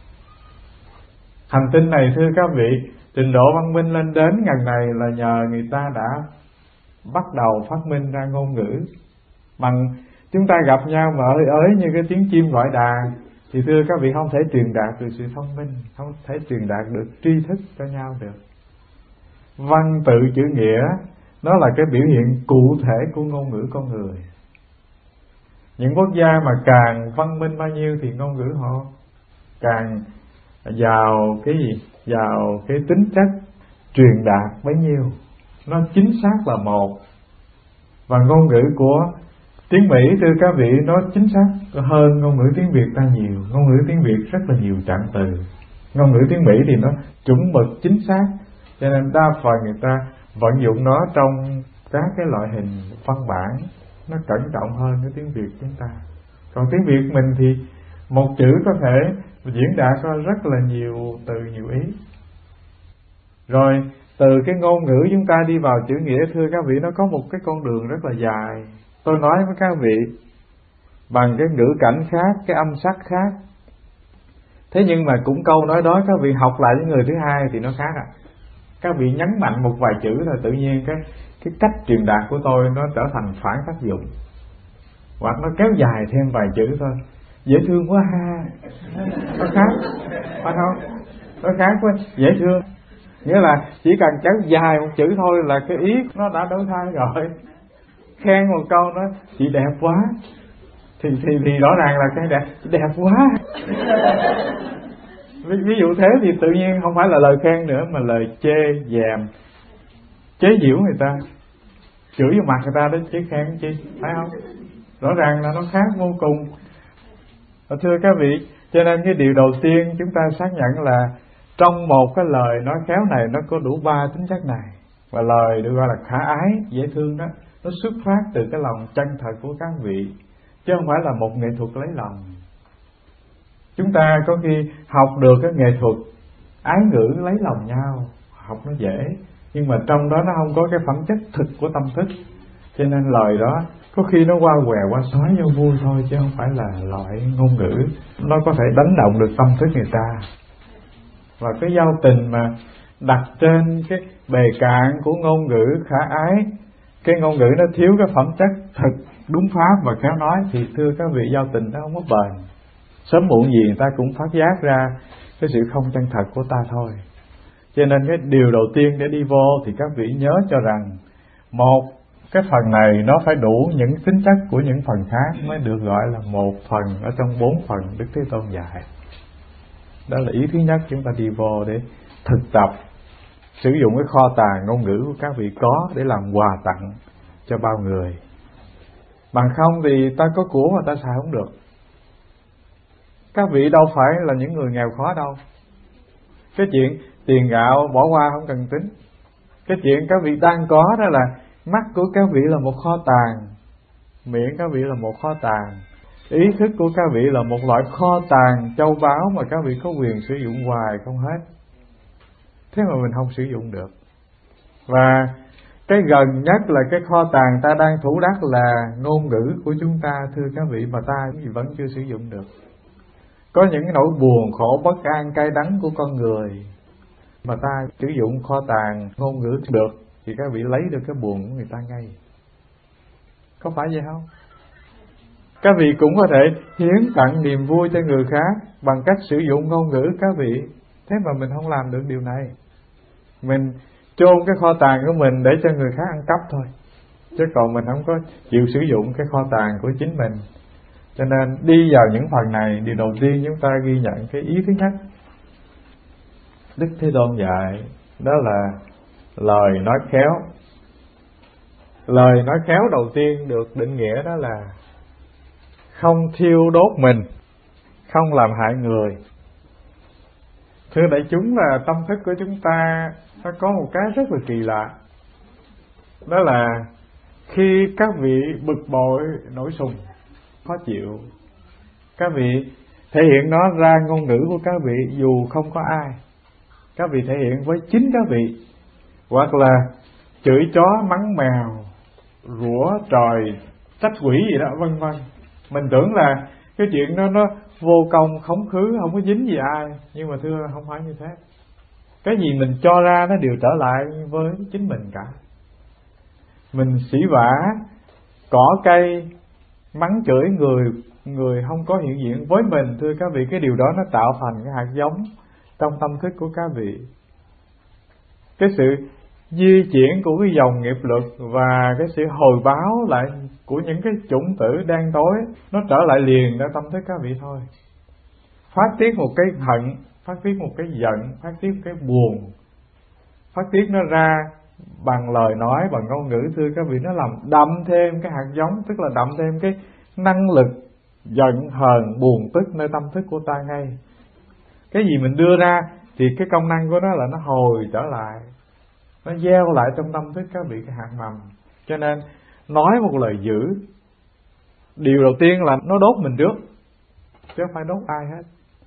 Hành tinh này thưa các vị, trình độ văn minh lên đến ngày này là nhờ người ta đã bắt đầu phát minh ra ngôn ngữ. Bằng chúng ta gặp nhau mà ơi ới như cái tiếng chim gọi đàn, thì thưa các vị không thể truyền đạt được sự thông minh, không thể truyền đạt được tri thức cho nhau được. Văn tự chữ nghĩa nó là cái biểu hiện cụ thể của ngôn ngữ con người. Những quốc gia mà càng văn minh bao nhiêu thì ngôn ngữ họ càng giàu cái gì? Giàu cái tính chất truyền đạt bấy nhiêu. Nó chính xác là một. Và ngôn ngữ của tiếng Mỹ thưa các vị nó chính xác hơn ngôn ngữ tiếng Việt ta nhiều. Ngôn ngữ tiếng Việt rất là nhiều trạng từ. Ngôn ngữ tiếng Mỹ thì nó chuẩn mực chính xác, cho nên đa phần người ta vận dụng nó trong các cái loại hình văn bản, nó cẩn trọng hơn cái tiếng Việt chúng ta. Còn tiếng Việt mình thì một chữ có thể diễn đạt ra rất là nhiều từ, nhiều ý. Rồi từ cái ngôn ngữ chúng ta đi vào chữ nghĩa thưa các vị, nó có một cái con đường rất là dài. Tôi nói với các vị bằng cái ngữ cảnh khác, cái âm sắc khác. Thế nhưng mà cũng câu nói đó các vị học lại với người thứ hai thì nó khác à. Các vị nhấn mạnh một vài chữ thôi, tự nhiên cái cái cách truyền đạt của tôi nó trở thành phản tác dụng, hoặc nó kéo dài thêm vài chữ thôi. Dễ thương quá ha, nó khác, phải không? Nó khác quá, dễ thương. Nghĩa là chỉ cần kéo dài một chữ thôi là cái ý nó đã đổi thay rồi. Khen một câu nói chị đẹp quá thì thì thì rõ ràng là cái đẹp đẹp quá. ví, ví dụ thế thì tự nhiên không phải là lời khen nữa mà lời chê dèm, chế giễu người ta, chửi vô mặt người ta đó chứ khen chi, phải không? Rõ ràng là nó khác vô cùng. Thưa các vị, cho nên cái điều đầu tiên chúng ta xác nhận là trong một cái lời nói khéo này nó có đủ ba tính chất này. Và lời được gọi là khả ái, dễ thương đó, nó xuất phát từ cái lòng chân thật của các vị, chứ không phải là một nghệ thuật lấy lòng. Chúng ta có khi học được cái nghệ thuật ái ngữ lấy lòng nhau, học nó dễ, nhưng mà trong đó nó không có cái phẩm chất thực của tâm thức. Cho nên lời đó có khi nó qua què qua xói vô vui thôi, chứ không phải là loại ngôn ngữ nó có thể đánh động được tâm thức người ta. Và cái giao tình mà đặt trên cái bề cạn của ngôn ngữ khả ái, cái ngôn ngữ nó thiếu cái phẩm chất thực, đúng pháp và khéo nói, thì thưa các vị, giao tình nó không có bền. Sớm muộn gì người ta cũng phát giác ra cái sự không chân thật của ta thôi. Cho nên cái điều đầu tiên để đi vô thì các vị nhớ cho rằng, một, cái phần này nó phải đủ những tính chất của những phần khác mới được gọi là một phần ở trong bốn phần Đức Thế Tôn dạy. Đó là ý thứ nhất, chúng ta đi vô để thực tập sử dụng cái kho tàng ngôn ngữ của các vị có để làm quà tặng cho bao người. Bằng không thì ta có của mà ta xài không được. Các vị đâu phải là những người nghèo khó đâu. Cái chuyện tiền gạo bỏ qua không cần tính. Cái chuyện các vị đang có đó là mắt của các vị là một kho tàng, miệng các vị là một kho tàng, ý thức của các vị là một loại kho tàng châu báu mà các vị có quyền sử dụng hoài không hết. Thế mà mình không sử dụng được. Và cái gần nhất là cái kho tàng ta đang thủ đắc là ngôn ngữ của chúng ta, thưa các vị, mà ta vẫn chưa sử dụng được. Có những nỗi buồn, khổ, bất an, cay đắng của con người mà ta sử dụng kho tàng ngôn ngữ được, thì các vị lấy được cái buồn của người ta ngay. Có phải vậy không? Các vị cũng có thể hiến tặng niềm vui cho người khác bằng cách sử dụng ngôn ngữ các vị. Thế mà mình không làm được điều này. Mình chôn cái kho tàng của mình để cho người khác ăn cắp thôi, chứ còn mình không có chịu sử dụng cái kho tàng của chính mình. Cho nên đi vào những phần này, điều đầu tiên chúng ta ghi nhận cái ý thứ nhất Đức Thế Tôn dạy, đó là lời nói khéo. Lời nói khéo đầu tiên được định nghĩa đó là không thiêu đốt mình, không làm hại người. Thưa đại chúng, là tâm thức của chúng ta nó có một cái rất là kỳ lạ. Đó là khi các vị bực bội, nổi sùng, khó chịu, các vị thể hiện nó ra ngôn ngữ của các vị dù không có ai. Các vị thể hiện với chính các vị, hoặc là chửi chó, mắng mèo, rủa trời, trách quỷ gì đó, vân vân. Mình tưởng là cái chuyện đó nó vô công, khống khứ, không có dính gì ai. Nhưng mà thưa, không phải như thế. Cái gì mình cho ra nó đều trở lại với chính mình cả. Mình sỉ vả, cỏ cây, mắng chửi người, người không có hiện diện với mình, thưa các vị, cái điều đó nó tạo thành cái hạt giống trong tâm thức của các vị. Cái sự di chuyển của cái dòng nghiệp lực và cái sự hồi báo lại của những cái chủng tử đen tối, nó trở lại liền ở tâm thức các vị thôi. Phát tiết một cái hận, phát tiết một cái giận, phát tiết một cái buồn, phát tiết nó ra bằng lời nói, bằng ngôn ngữ, thưa các vị, nó làm đậm thêm cái hạt giống, tức là đậm thêm cái năng lực giận, hờn, buồn, tức nơi tâm thức của ta ngay. Cái gì mình đưa ra thì cái công năng của nó là nó hồi trở lại, nó gieo lại trong tâm thức các vị cái hạt mầm. Cho nên nói một lời dữ, điều đầu tiên là nó đốt mình trước, chứ không phải đốt ai hết.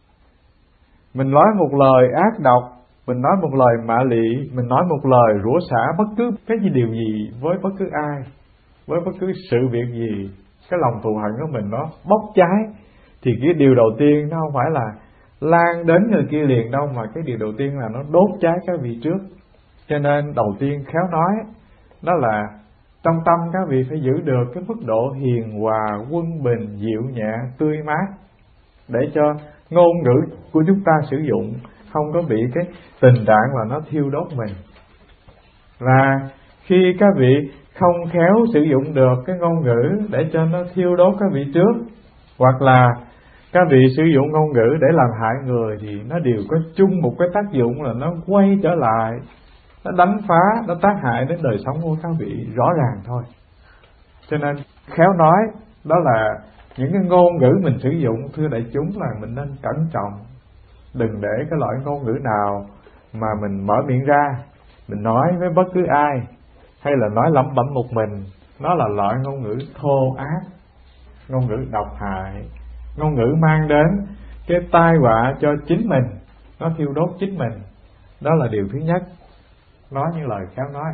Mình nói một lời ác độc, mình nói một lời mạ lị, mình nói một lời rủa xả bất cứ cái gì, điều gì với bất cứ ai, với bất cứ sự việc gì, cái lòng thù hận của mình nó bốc cháy, thì cái điều đầu tiên nó không phải là lan đến người kia liền đâu, mà cái điều đầu tiên là nó đốt cháy cái vị trước. Cho nên đầu tiên khéo nói đó là trong tâm các vị phải giữ được cái mức độ hiền hòa, quân bình, dịu nhẹ, tươi mát, để cho ngôn ngữ của chúng ta sử dụng không có bị cái tình trạng là nó thiêu đốt mình. Và khi các vị không khéo sử dụng được cái ngôn ngữ để cho nó thiêu đốt các vị trước, hoặc là các vị sử dụng ngôn ngữ để làm hại người, thì nó đều có chung một cái tác dụng là nó quay trở lại, nó đánh phá, nó tác hại đến đời sống của các vị rõ ràng thôi. Cho nên khéo nói đó là những cái ngôn ngữ mình sử dụng, thưa đại chúng, là mình nên cẩn trọng. Đừng để cái loại ngôn ngữ nào mà mình mở miệng ra, mình nói với bất cứ ai, hay là nói lẩm bẩm một mình, nó là loại ngôn ngữ thô ác, ngôn ngữ độc hại, ngôn ngữ mang đến cái tai họa cho chính mình, nó thiêu đốt chính mình. Đó là điều thứ nhất, nói những lời khéo nói.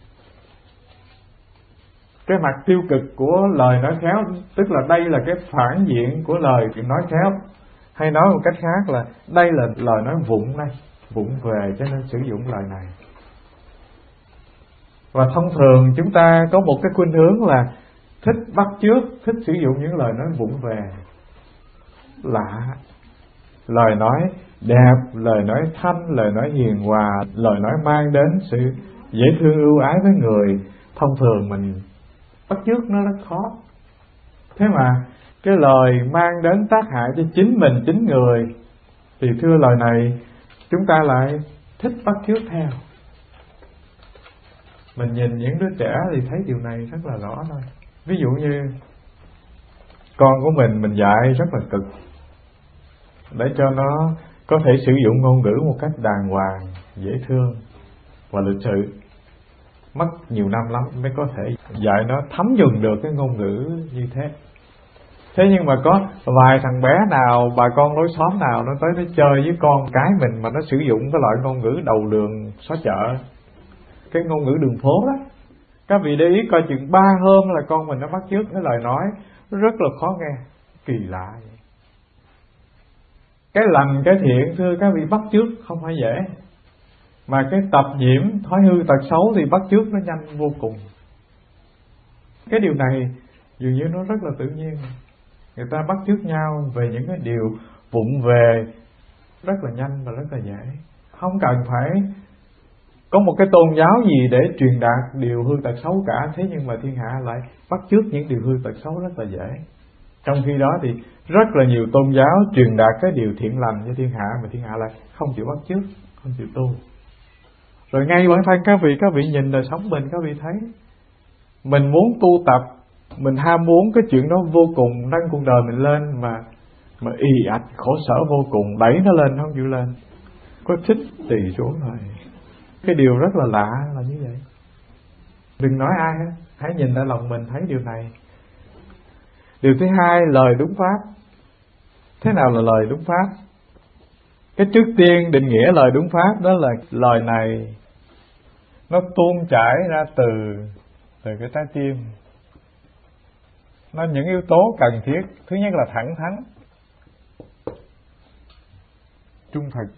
Cái mặt tiêu cực của lời nói khéo, tức là đây là cái phản diện của lời nói khéo. Hay nói một cách khác là đây là lời nói vụng đây, vụng về, cho nên sử dụng lời này. Và thông thường chúng ta có một cái khuynh hướng là thích bắt chước, thích sử dụng những lời nói vụng về, lạ, lời nói đẹp, lời nói thanh, lời nói hiền hòa, lời nói mang đến sự dễ thương ưu ái với người. Thông thường mình bắt chước nó rất khó. Thế mà cái lời mang đến tác hại cho chính mình, chính người, thì thưa lời này chúng ta lại thích bắt chước theo. Mình nhìn những đứa trẻ thì thấy điều này rất là rõ thôi. Ví dụ như con của mình, mình dạy rất là cực để cho nó có thể sử dụng ngôn ngữ một cách đàng hoàng, dễ thương và lịch sự. Mất nhiều năm lắm mới có thể dạy nó thấm nhuần được cái ngôn ngữ như thế. Thế nhưng mà có vài thằng bé nào, bà con lối xóm nào nó tới nó chơi với con cái mình mà nó sử dụng cái loại ngôn ngữ đầu đường xó chợ, cái ngôn ngữ đường phố đó. Các vị để ý coi, chừng ba hôm là con mình nó bắt chước cái lời nói rất là khó nghe, kỳ lạ vậy. Cái lành cái thiện thưa các vị bắt chước không phải dễ, mà cái tập nhiễm thói hư tật xấu thì bắt chước nó nhanh vô cùng. Cái điều này dường như nó rất là tự nhiên. Người ta bắt chước nhau về những cái điều vụng về rất là nhanh và rất là dễ, không cần phải có một cái tôn giáo gì để truyền đạt điều hư tật xấu cả. Thế nhưng mà thiên hạ lại bắt chước những điều hư tật xấu rất là dễ. Trong khi đó thì rất là nhiều tôn giáo truyền đạt cái điều thiện lành cho thiên hạ, mà thiên hạ lại không chịu bắt chước, không chịu tu. Rồi ngay bản thân các vị, các vị nhìn đời sống mình, các vị thấy mình muốn tu tập, mình ham muốn cái chuyện đó vô cùng, nâng cuộc đời mình lên, mà mà ì ạch khổ sở vô cùng, đẩy nó lên không chịu lên, có thích tì xuống thôi. Cái điều rất là lạ là như vậy. Đừng nói ai hết, hãy nhìn lại lòng mình thấy điều này. Điều thứ hai, lời đúng pháp. Thế nào là lời đúng pháp? Cái trước tiên định nghĩa lời đúng pháp đó là lời này nó tuôn chảy ra từ từ cái trái tim. Nó những yếu tố cần thiết. Thứ nhất là thẳng thắn, trung thực,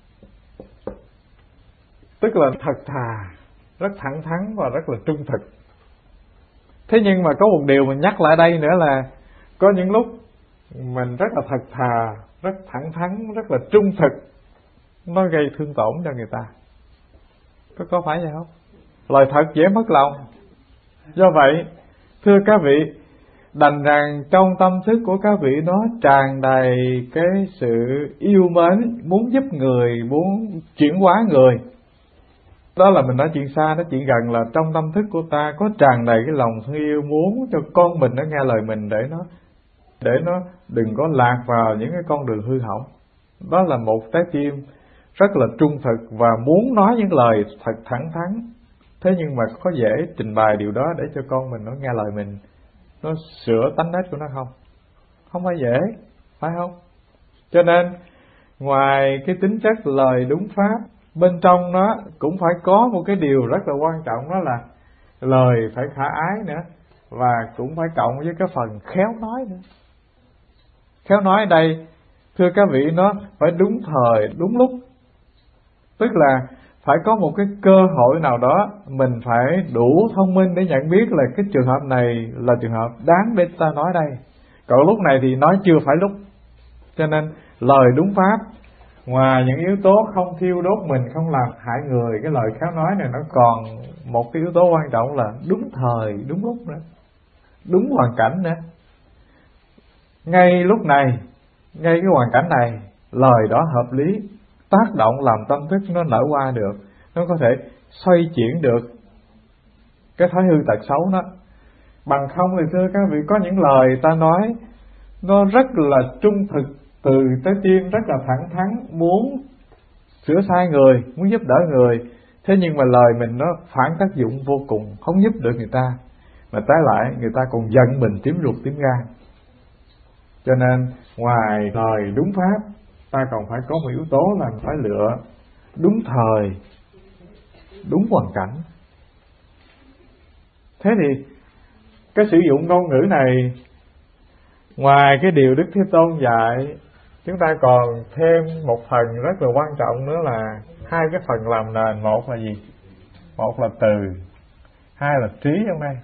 tức là thật thà, rất thẳng thắn và rất là trung thực. Thế nhưng mà có một điều mình nhắc lại đây nữa là có những lúc mình rất là thật thà, rất thẳng thắn, rất là trung thực, nó gây thương tổn cho người ta. Có, có phải vậy không? Lời thật dễ mất lòng. Do vậy, thưa các vị, đành rằng trong tâm thức của các vị nó tràn đầy cái sự yêu mến, muốn giúp người, muốn chuyển hóa người. Đó là mình nói chuyện xa, nói chuyện gần, là trong tâm thức của ta có tràn đầy cái lòng thương yêu, muốn cho con mình nó nghe lời mình để nó để nó đừng có lạc vào những cái con đường hư hỏng. Đó là một trái tim rất là trung thực và muốn nói những lời thật thẳng thắn. Thế nhưng mà có dễ trình bày điều đó để cho con mình nó nghe lời mình, nó sửa tánh nết của nó không? Không phải dễ, phải không? Cho nên ngoài cái tính chất lời đúng pháp, bên trong nó cũng phải có một cái điều rất là quan trọng, đó là lời phải khả ái nữa, và cũng phải cộng với cái phần khéo nói nữa. Khéo nói ở đây, thưa các vị, nó phải đúng thời, đúng lúc. Tức là phải có một cái cơ hội nào đó, mình phải đủ thông minh để nhận biết là cái trường hợp này là trường hợp đáng để ta nói đây. Còn lúc này thì nói chưa phải lúc. Cho nên lời đúng pháp ngoài những yếu tố không thiêu đốt mình, không làm hại người, cái lời khéo nói này nó còn một cái yếu tố quan trọng là đúng thời, đúng lúc nữa, đúng hoàn cảnh nữa. Ngay lúc này, ngay cái hoàn cảnh này, lời đó hợp lý, tác động làm tâm thức nó nở hoa được, nó có thể xoay chuyển được cái thói hư tật xấu đó. Bằng không thì thưa các vị, có những lời ta nói nó rất là trung thực, từ tới tim rất là thẳng thắn, muốn sửa sai người, muốn giúp đỡ người, thế nhưng mà lời mình nó phản tác dụng vô cùng, không giúp được người ta, mà trái lại người ta còn giận mình tím ruột tím gan. Cho nên ngoài lời đúng pháp, ta còn phải có một yếu tố là phải lựa đúng thời, đúng hoàn cảnh. Thế thì cái sử dụng ngôn ngữ này, ngoài cái điều Đức Thế Tôn dạy, chúng ta còn thêm một phần rất là quan trọng nữa là hai cái phần làm nền. Một là gì? Một là từ, hai là trí trong đây.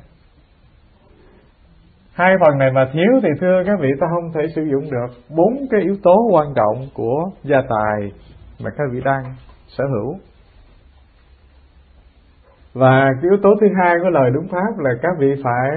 Hai phần này mà thiếu thì thưa các vị, ta không thể sử dụng được bốn cái yếu tố quan trọng của gia tài mà các vị đang sở hữu. Và cái yếu tố thứ hai của lời đúng pháp là các vị phải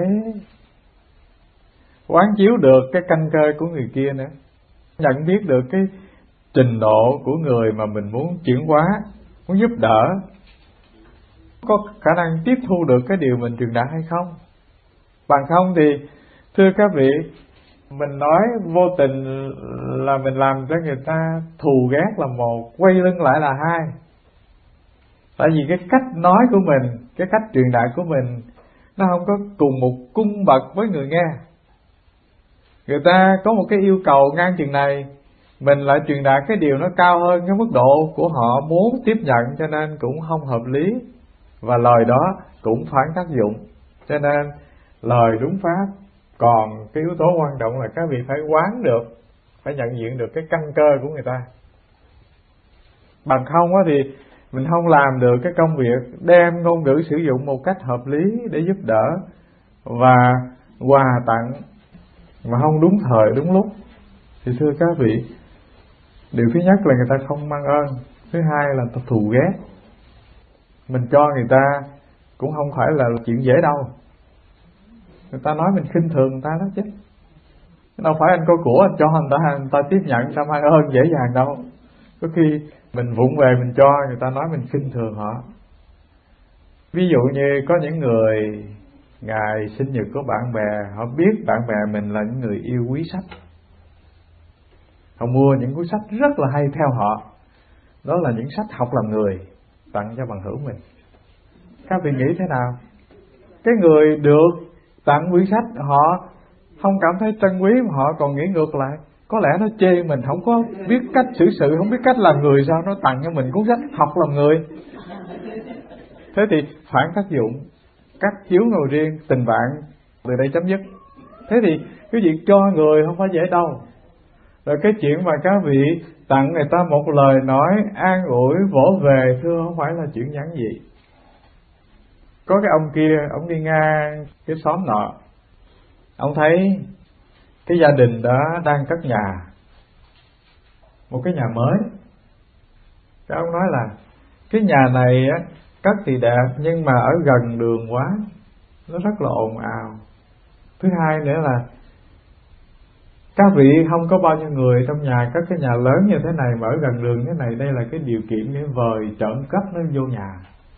quán chiếu được cái căn cơ của người kia nữa, nhận biết được cái trình độ của người mà mình muốn chuyển hóa, muốn giúp đỡ, có khả năng tiếp thu được cái điều mình truyền đạt hay không. Bằng không thì thưa các vị, mình nói vô tình là mình làm cho người ta thù ghét là một, quay lưng lại là hai. Tại vì cái cách nói của mình, cái cách truyền đạt của mình nó không có cùng một cung bậc với người nghe. Người ta có một cái yêu cầu ngang chừng này, mình lại truyền đạt cái điều nó cao hơn cái mức độ của họ muốn tiếp nhận, cho nên cũng không hợp lý, và lời đó cũng phản tác dụng. Cho nên lời đúng pháp, còn cái yếu tố quan trọng là các vị phải quán được, phải nhận diện được cái căn cơ của người ta. Bằng không thì mình không làm được cái công việc đem ngôn ngữ sử dụng một cách hợp lý để giúp đỡ và quà tặng mà không đúng thời đúng lúc, thì thưa các vị, điều thứ nhất là người ta không mang ơn, thứ hai là ta thù ghét. Mình cho người ta cũng không phải là chuyện dễ đâu. Người ta nói mình khinh thường người ta đó chứ. Đâu phải anh có của anh cho người ta, người ta tiếp nhận, người ta mang ơn dễ dàng đâu. Có khi mình vụng về mình cho, người ta nói mình khinh thường họ. Ví dụ như có những người ngày sinh nhật của bạn bè, họ biết bạn bè mình là những người yêu quý sách, họ mua những cuốn sách rất là hay theo họ, đó là những sách học làm người, tặng cho bằng hữu mình. Các vị nghĩ thế nào? Cái người được tặng quyển sách họ không cảm thấy trân quý, mà họ còn nghĩ ngược lại, có lẽ nó chê mình không có biết cách xử sự, không biết cách làm người, sao nó tặng cho mình cuốn sách học làm người. Thế thì phản tác dụng, cắt chiếu ngồi riêng, tình bạn từ đây chấm dứt. Thế thì cái việc cho người không phải dễ đâu. Rồi cái chuyện mà các vị tặng người ta một lời nói an ủi vỗ về, thưa không phải là chuyện nhắn gì. Có cái ông kia, ông đi ngang cái xóm nọ, ông thấy cái gia đình đó đang cất nhà, một cái nhà mới. Cái ông nói là cái nhà này á, cất thì đẹp nhưng mà ở gần đường quá, nó rất là ồn ào. Thứ hai nữa là các vị không có bao nhiêu người trong nhà, các cái nhà lớn như thế này mà ở gần đường thế này, đây là cái điều kiện để vời trộm cắp nó vô nhà.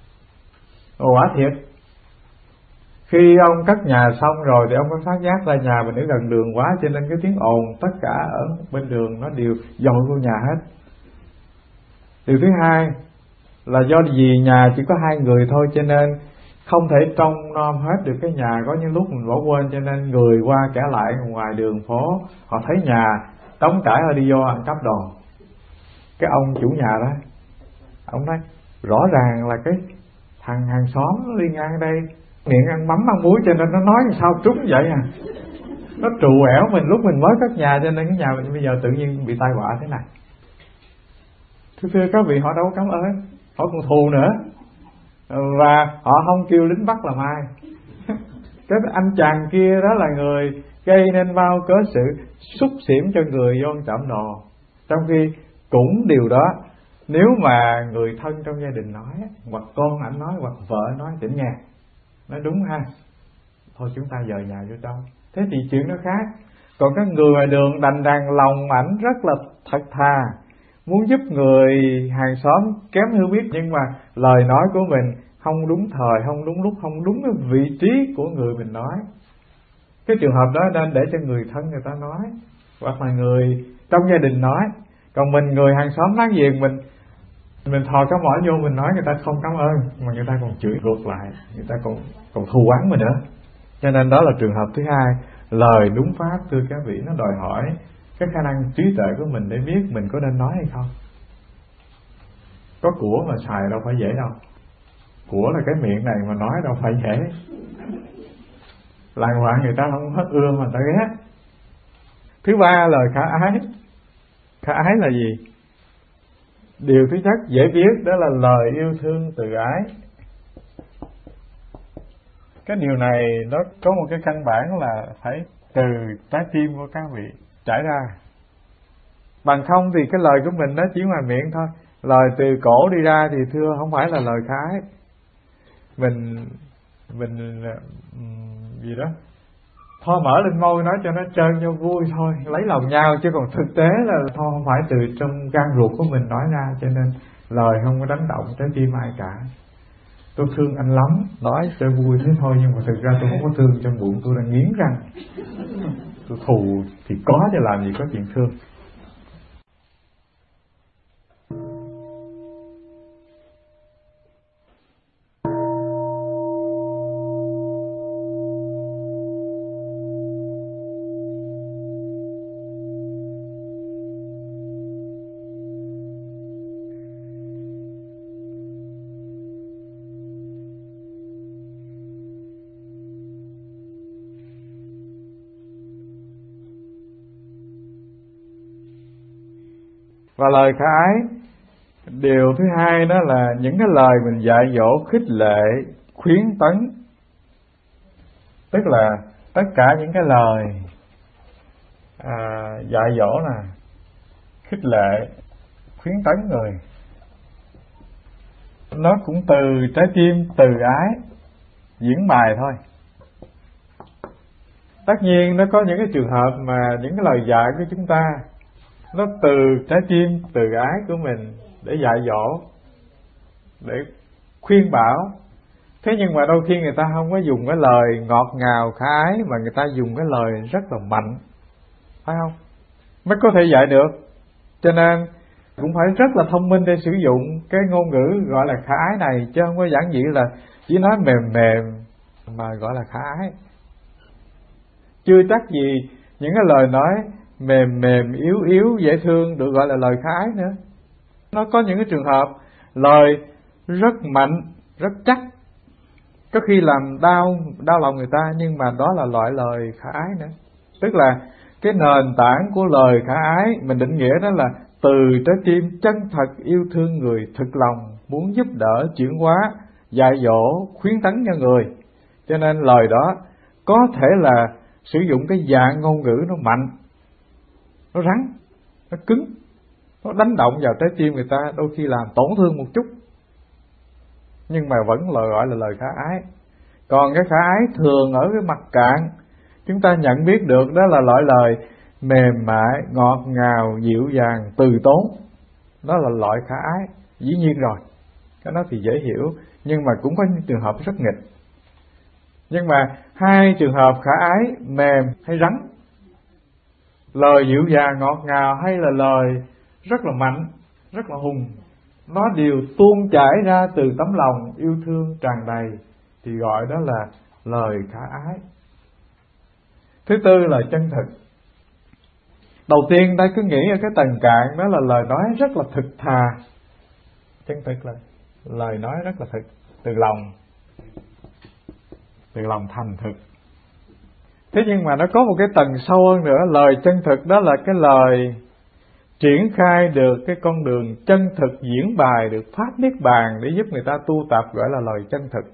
Quả thiệt, khi ông cất nhà xong rồi thì ông có phát giác ra nhà mình ở gần đường quá, cho nên cái tiếng ồn tất cả ở bên đường nó đều dội vô nhà hết. Điều thứ hai là do vì nhà chỉ có hai người thôi, cho nên không thể trông nom hết được cái nhà. Có những lúc mình bỏ quên, cho nên người qua kẻ lại ngoài đường phố, họ thấy nhà trống trải, họ đi vô ăn cắp đồ. Cái ông chủ nhà đó, ông nói rõ ràng là cái thằng hàng xóm nó đi ngang đây, miệng ăn mắm ăn muối, cho nên nó nói sao trúng vậy à. Nó trù ẻo mình lúc mình mới cất nhà, cho nên cái nhà mình bây giờ tự nhiên bị tai họa thế này. Thưa thưa các vị, họ đâu có cảm ơn, họ còn thù nữa. Và họ không kêu lính bắt làm ai. Cái anh chàng kia đó là người gây nên bao cớ sự xúc xỉm cho người vô trộm đồ, trong khi Cũng điều đó, nếu mà người thân trong gia đình nói, hoặc con ảnh nói, hoặc vợ nói, chỉnh nhà nói đúng ha, thôi chúng ta dời nhà vô trong, thế thì chuyện nó khác. Còn các người ngoài đường đành đàn lòng ảnh rất là thật thà, muốn giúp người hàng xóm kém hiểu biết, nhưng mà lời nói của mình không đúng thời, không đúng lúc, không đúng cái vị trí của người mình nói. Cái trường hợp đó nên để cho người thân người ta nói, hoặc là người trong gia đình nói. Còn mình người hàng xóm láng giềng mình mình thò cái mỏ vô mình nói, người ta không cảm ơn, mà người ta còn chửi ngược lại, người ta còn còn thù oán mình nữa. Cho nên đó là trường hợp thứ hai. Lời đúng pháp thưa các vị, nó đòi hỏi cái khả năng trí tuệ của mình để biết mình có nên nói hay không. Có của mà xài đâu phải dễ đâu. Của là cái miệng này mà nói đâu phải dễ. Làng hoạn người ta không hết ưa mà người ta ghét. Thứ ba, lời khả ái. Khả ái là gì? Điều thứ nhất dễ biết, đó là lời yêu thương từ ái. Cái điều này nó có một cái căn bản là phải từ trái tim của các vị trải ra. Bằng không thì cái lời của mình nó chỉ ngoài miệng thôi. Lời từ cổ đi ra thì thưa không phải là lời khả ái. Mình Mình gì đó thôi mở lên môi nói cho nó trơn cho vui thôi, lấy lòng nhau, chứ còn thực tế là thôi không phải từ trong gan ruột của mình nói ra. Cho nên lời không có đánh động trái tim ai cả. Tôi thương anh lắm, nói cho vui thế thôi, nhưng mà thực ra tôi không có thương, trong bụng tôi đang nghiến răng. Tôi thù thì có, chứ làm gì có chuyện thương. Và lời khả ái, điều thứ hai đó là những cái lời mình dạy dỗ, khích lệ, khuyến tấn. Tức là tất cả những cái lời à, dạy dỗ là khích lệ, khuyến tấn người, nó cũng từ trái tim, từ ái, diễn bài thôi. Tất nhiên nó có những cái trường hợp mà những cái lời dạy của chúng ta nó từ trái tim, từ ái của mình để dạy dỗ, để khuyên bảo. Thế nhưng mà đôi khi người ta không có dùng cái lời ngọt ngào khả ái, mà người ta dùng cái lời rất là mạnh, phải không? Mới có thể dạy được. Cho nên cũng phải rất là thông minh để sử dụng cái ngôn ngữ gọi là khả ái này, chứ không có giản dị là chỉ nói mềm mềm mà gọi là khả ái. Chưa chắc gì những cái lời nói mềm mềm yếu yếu dễ thương được gọi là lời khả ái nữa. Nó có những cái trường hợp lời rất mạnh, rất chắc, có khi làm đau đau lòng người ta, nhưng mà đó là loại lời khả ái nữa. Tức là cái nền tảng của lời khả ái mình định nghĩa đó là từ trái tim chân thật yêu thương người, thực lòng muốn giúp đỡ, chuyển hóa, dạy dỗ, khuyến tấn cho người. Cho nên lời đó có thể là sử dụng cái dạng ngôn ngữ nó mạnh, nó rắn, nó cứng, nó đánh động vào trái tim người ta, đôi khi làm tổn thương một chút, nhưng mà vẫn lời gọi là lời khả ái. Còn cái khả ái thường ở cái mặt cạn, chúng ta nhận biết được đó là loại lời mềm mại, ngọt ngào, dịu dàng, từ tốn. Đó là loại khả ái, dĩ nhiên rồi, cái đó thì dễ hiểu, nhưng mà cũng có những trường hợp rất nghịch. Nhưng mà hai trường hợp khả ái mềm hay rắn, lời dịu dàng ngọt ngào hay là lời rất là mạnh, rất là hùng, nó đều tuôn chảy ra từ tấm lòng yêu thương tràn đầy, thì gọi đó là lời khả ái. Thứ tư là chân thực. Đầu tiên ta cứ nghĩ ở cái tầng cạn đó là lời nói rất là thực thà. Chân thực là lời nói rất là thực, từ lòng, từ lòng thành thực. Thế nhưng mà nó có một cái tầng sâu hơn nữa. Lời chân thực đó là cái lời triển khai được cái con đường chân thực, diễn bài được pháp niết bàn để giúp người ta tu tập, gọi là lời chân thực.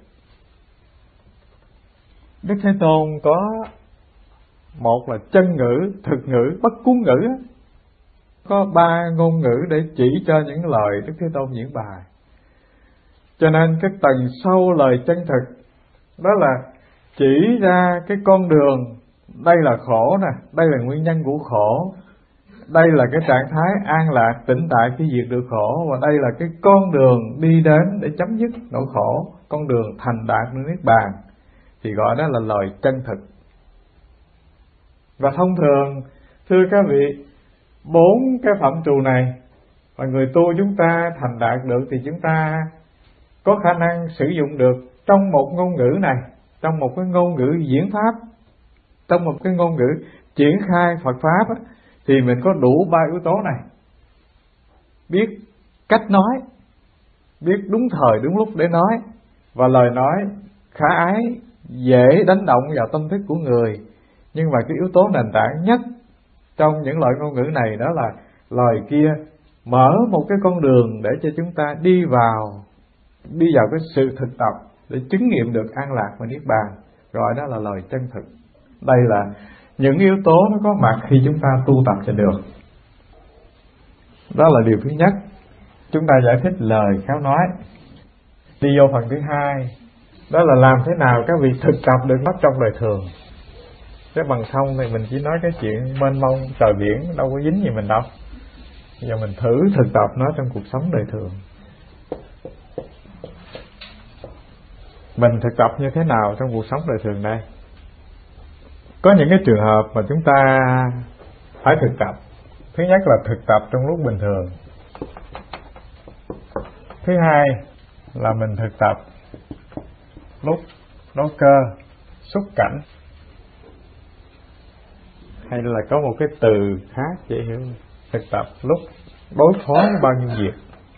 Đức Thế Tôn có một là chân ngữ, thực ngữ, bất cú ngữ. Có ba ngôn ngữ để chỉ cho những lời Đức Thế Tôn diễn bài. Cho nên cái tầng sâu lời chân thực đó là chỉ ra cái con đường, đây là khổ nè, đây là nguyên nhân của khổ, đây là cái trạng thái an lạc tĩnh tại khi diệt được khổ, và đây là cái con đường đi đến để chấm dứt nỗi khổ, con đường thành đạt được niết bàn, thì gọi đó là lời chân thực. Và thông thường, thưa các vị, bốn cái phạm trù này mà người tu chúng ta thành đạt được thì chúng ta có khả năng sử dụng được trong một ngôn ngữ này, trong một cái ngôn ngữ diễn pháp, trong một cái ngôn ngữ triển khai Phật Pháp á, thì mình có đủ ba yếu tố này: biết cách nói, biết đúng thời đúng lúc để nói, và lời nói khả ái, dễ đánh động vào tâm thức của người. Nhưng mà cái yếu tố nền tảng nhất trong những loại ngôn ngữ này đó là lời kia mở một cái con đường để cho chúng ta đi vào đi vào cái sự thực tập để chứng nghiệm được an lạc và niết bàn, gọi đó là lời chân thực. Đây là những yếu tố nó có mặt khi chúng ta tu tập cho được. Đó là điều thứ nhất. Chúng ta giải thích lời khéo nói. Đi vô phần thứ hai, đó là làm thế nào các vị thực tập được nó trong đời thường. Cái bằng không thì mình chỉ nói cái chuyện mênh mông trời biển, đâu có dính gì mình đâu. Giờ mình thử thực tập nó trong cuộc sống đời thường. Mình thực tập như thế nào trong cuộc sống đời thường đây? Có những cái trường hợp mà chúng ta phải thực tập. Thứ nhất là thực tập trong lúc bình thường. Thứ hai là mình thực tập lúc đau cơ, xúc cảnh. Hay là có một cái từ khác dễ hiểu, thực tập lúc đối phó với bao nhiêu việc.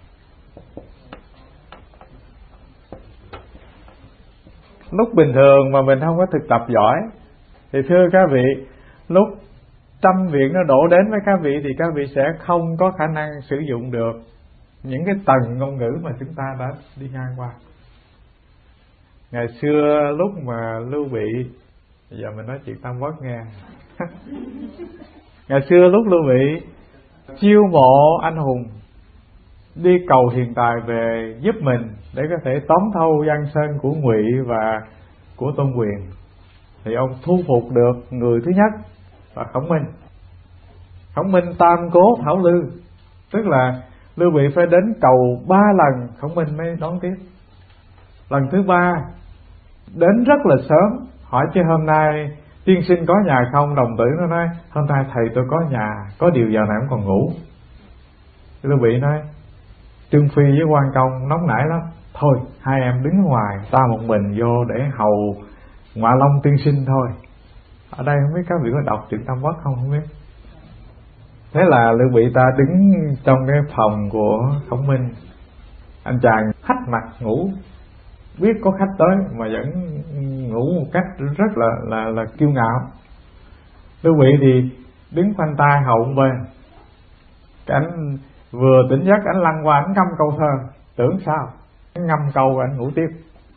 Lúc bình thường mà mình không có thực tập giỏi thì thưa các vị, lúc trăm việc nó đổ đến với các vị thì các vị sẽ không có khả năng sử dụng được những cái tầng ngôn ngữ mà chúng ta đã đi ngang qua. Ngày xưa lúc mà Lưu Bị, bây giờ mình nói chuyện Tam Quốc nghe. Ngày xưa lúc Lưu Bị chiêu mộ anh hùng đi cầu hiền tài về giúp mình để có thể tóm thâu Giang Sơn của Ngụy và của Tôn Quyền, thì ông thu phục được người thứ nhất là Khổng Minh. Khổng Minh tam cố thảo lư, tức là Lưu Bị phải đến cầu ba lần Khổng Minh mới đón tiếp. Lần thứ ba đến rất là sớm, hỏi chứ hôm nay tiên sinh có nhà không? Đồng tử nó nói hôm nay thầy tôi có nhà, có điều giờ này cũng còn ngủ. Lưu Bị nói Trương Phi với Quan Công nóng nảy lắm, thôi hai em đứng ngoài, ta một mình vô để hầu Ngoại Long tiên sinh thôi. Ở đây không biết các vị có đọc truyện Tam Quốc không, không biết. Thế là Lưu Bị ta đứng trong cái phòng của Khổng Minh. Anh chàng hách mặt ngủ, biết có khách tới mà vẫn ngủ một cách rất là là là kiêu ngạo. Lưu Bị thì đứng khoanh tay hậu bên. Cái anh vừa tỉnh giấc, anh lăn qua anh ngâm câu thơ, tưởng sao anh ngâm câu và anh ngủ tiếp.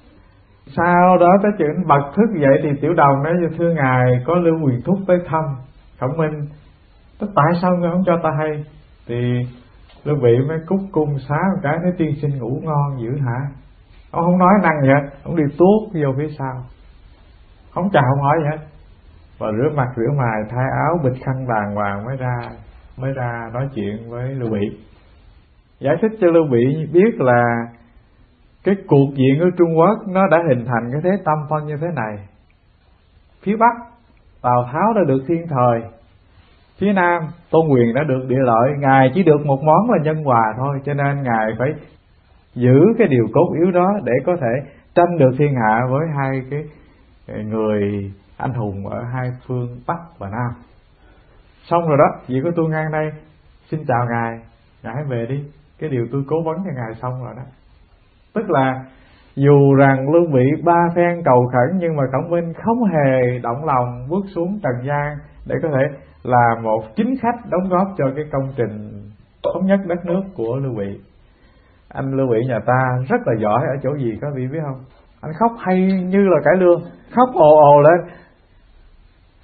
Sau đó tới chuyện anh bật thức dậy thì Tiểu Đồng nói thưa ngài có Lưu Huyền Thúc tới thăm. Khổng Minh tất tại sao ngươi không cho ta hay? Thì Lưu Bị mới cúc cung xá một cái, nói tiên sinh ngủ ngon dữ hả? Ông không nói năng vậy, ông đi tuốt vô phía sau, không chào không hỏi gì hết, và rửa mặt rửa mày thay áo bịch khăn đàng hoàng mới ra mới ra nói chuyện với Lưu Bị, giải thích cho Lưu Bị biết là cái cuộc diện ở Trung Quốc nó đã hình thành cái thế tâm phân như thế này. Phía Bắc Tào Tháo đã được thiên thời, phía Nam Tôn Quyền đã được địa lợi, ngài chỉ được một món là nhân hòa thôi, cho nên ngài phải giữ cái điều cốt yếu đó để có thể tranh được thiên hạ với hai cái người anh hùng ở hai phương Bắc và Nam. Xong rồi đó, vì có tôi ngang đây, xin chào ngài, ngài hãy về đi, cái điều tôi cố vấn cho ngài xong rồi đó. Tức là dù rằng Lưu Bị ba phen cầu khẩn, nhưng mà Khổng Minh không hề động lòng bước xuống trần gian để có thể là một chính khách đóng góp cho cái công trình thống nhất đất nước của Lưu Bị. Anh Lưu Bị nhà ta rất là giỏi ở chỗ gì các vị biết không? Anh khóc hay như là cải lương, khóc ồ ồ lên.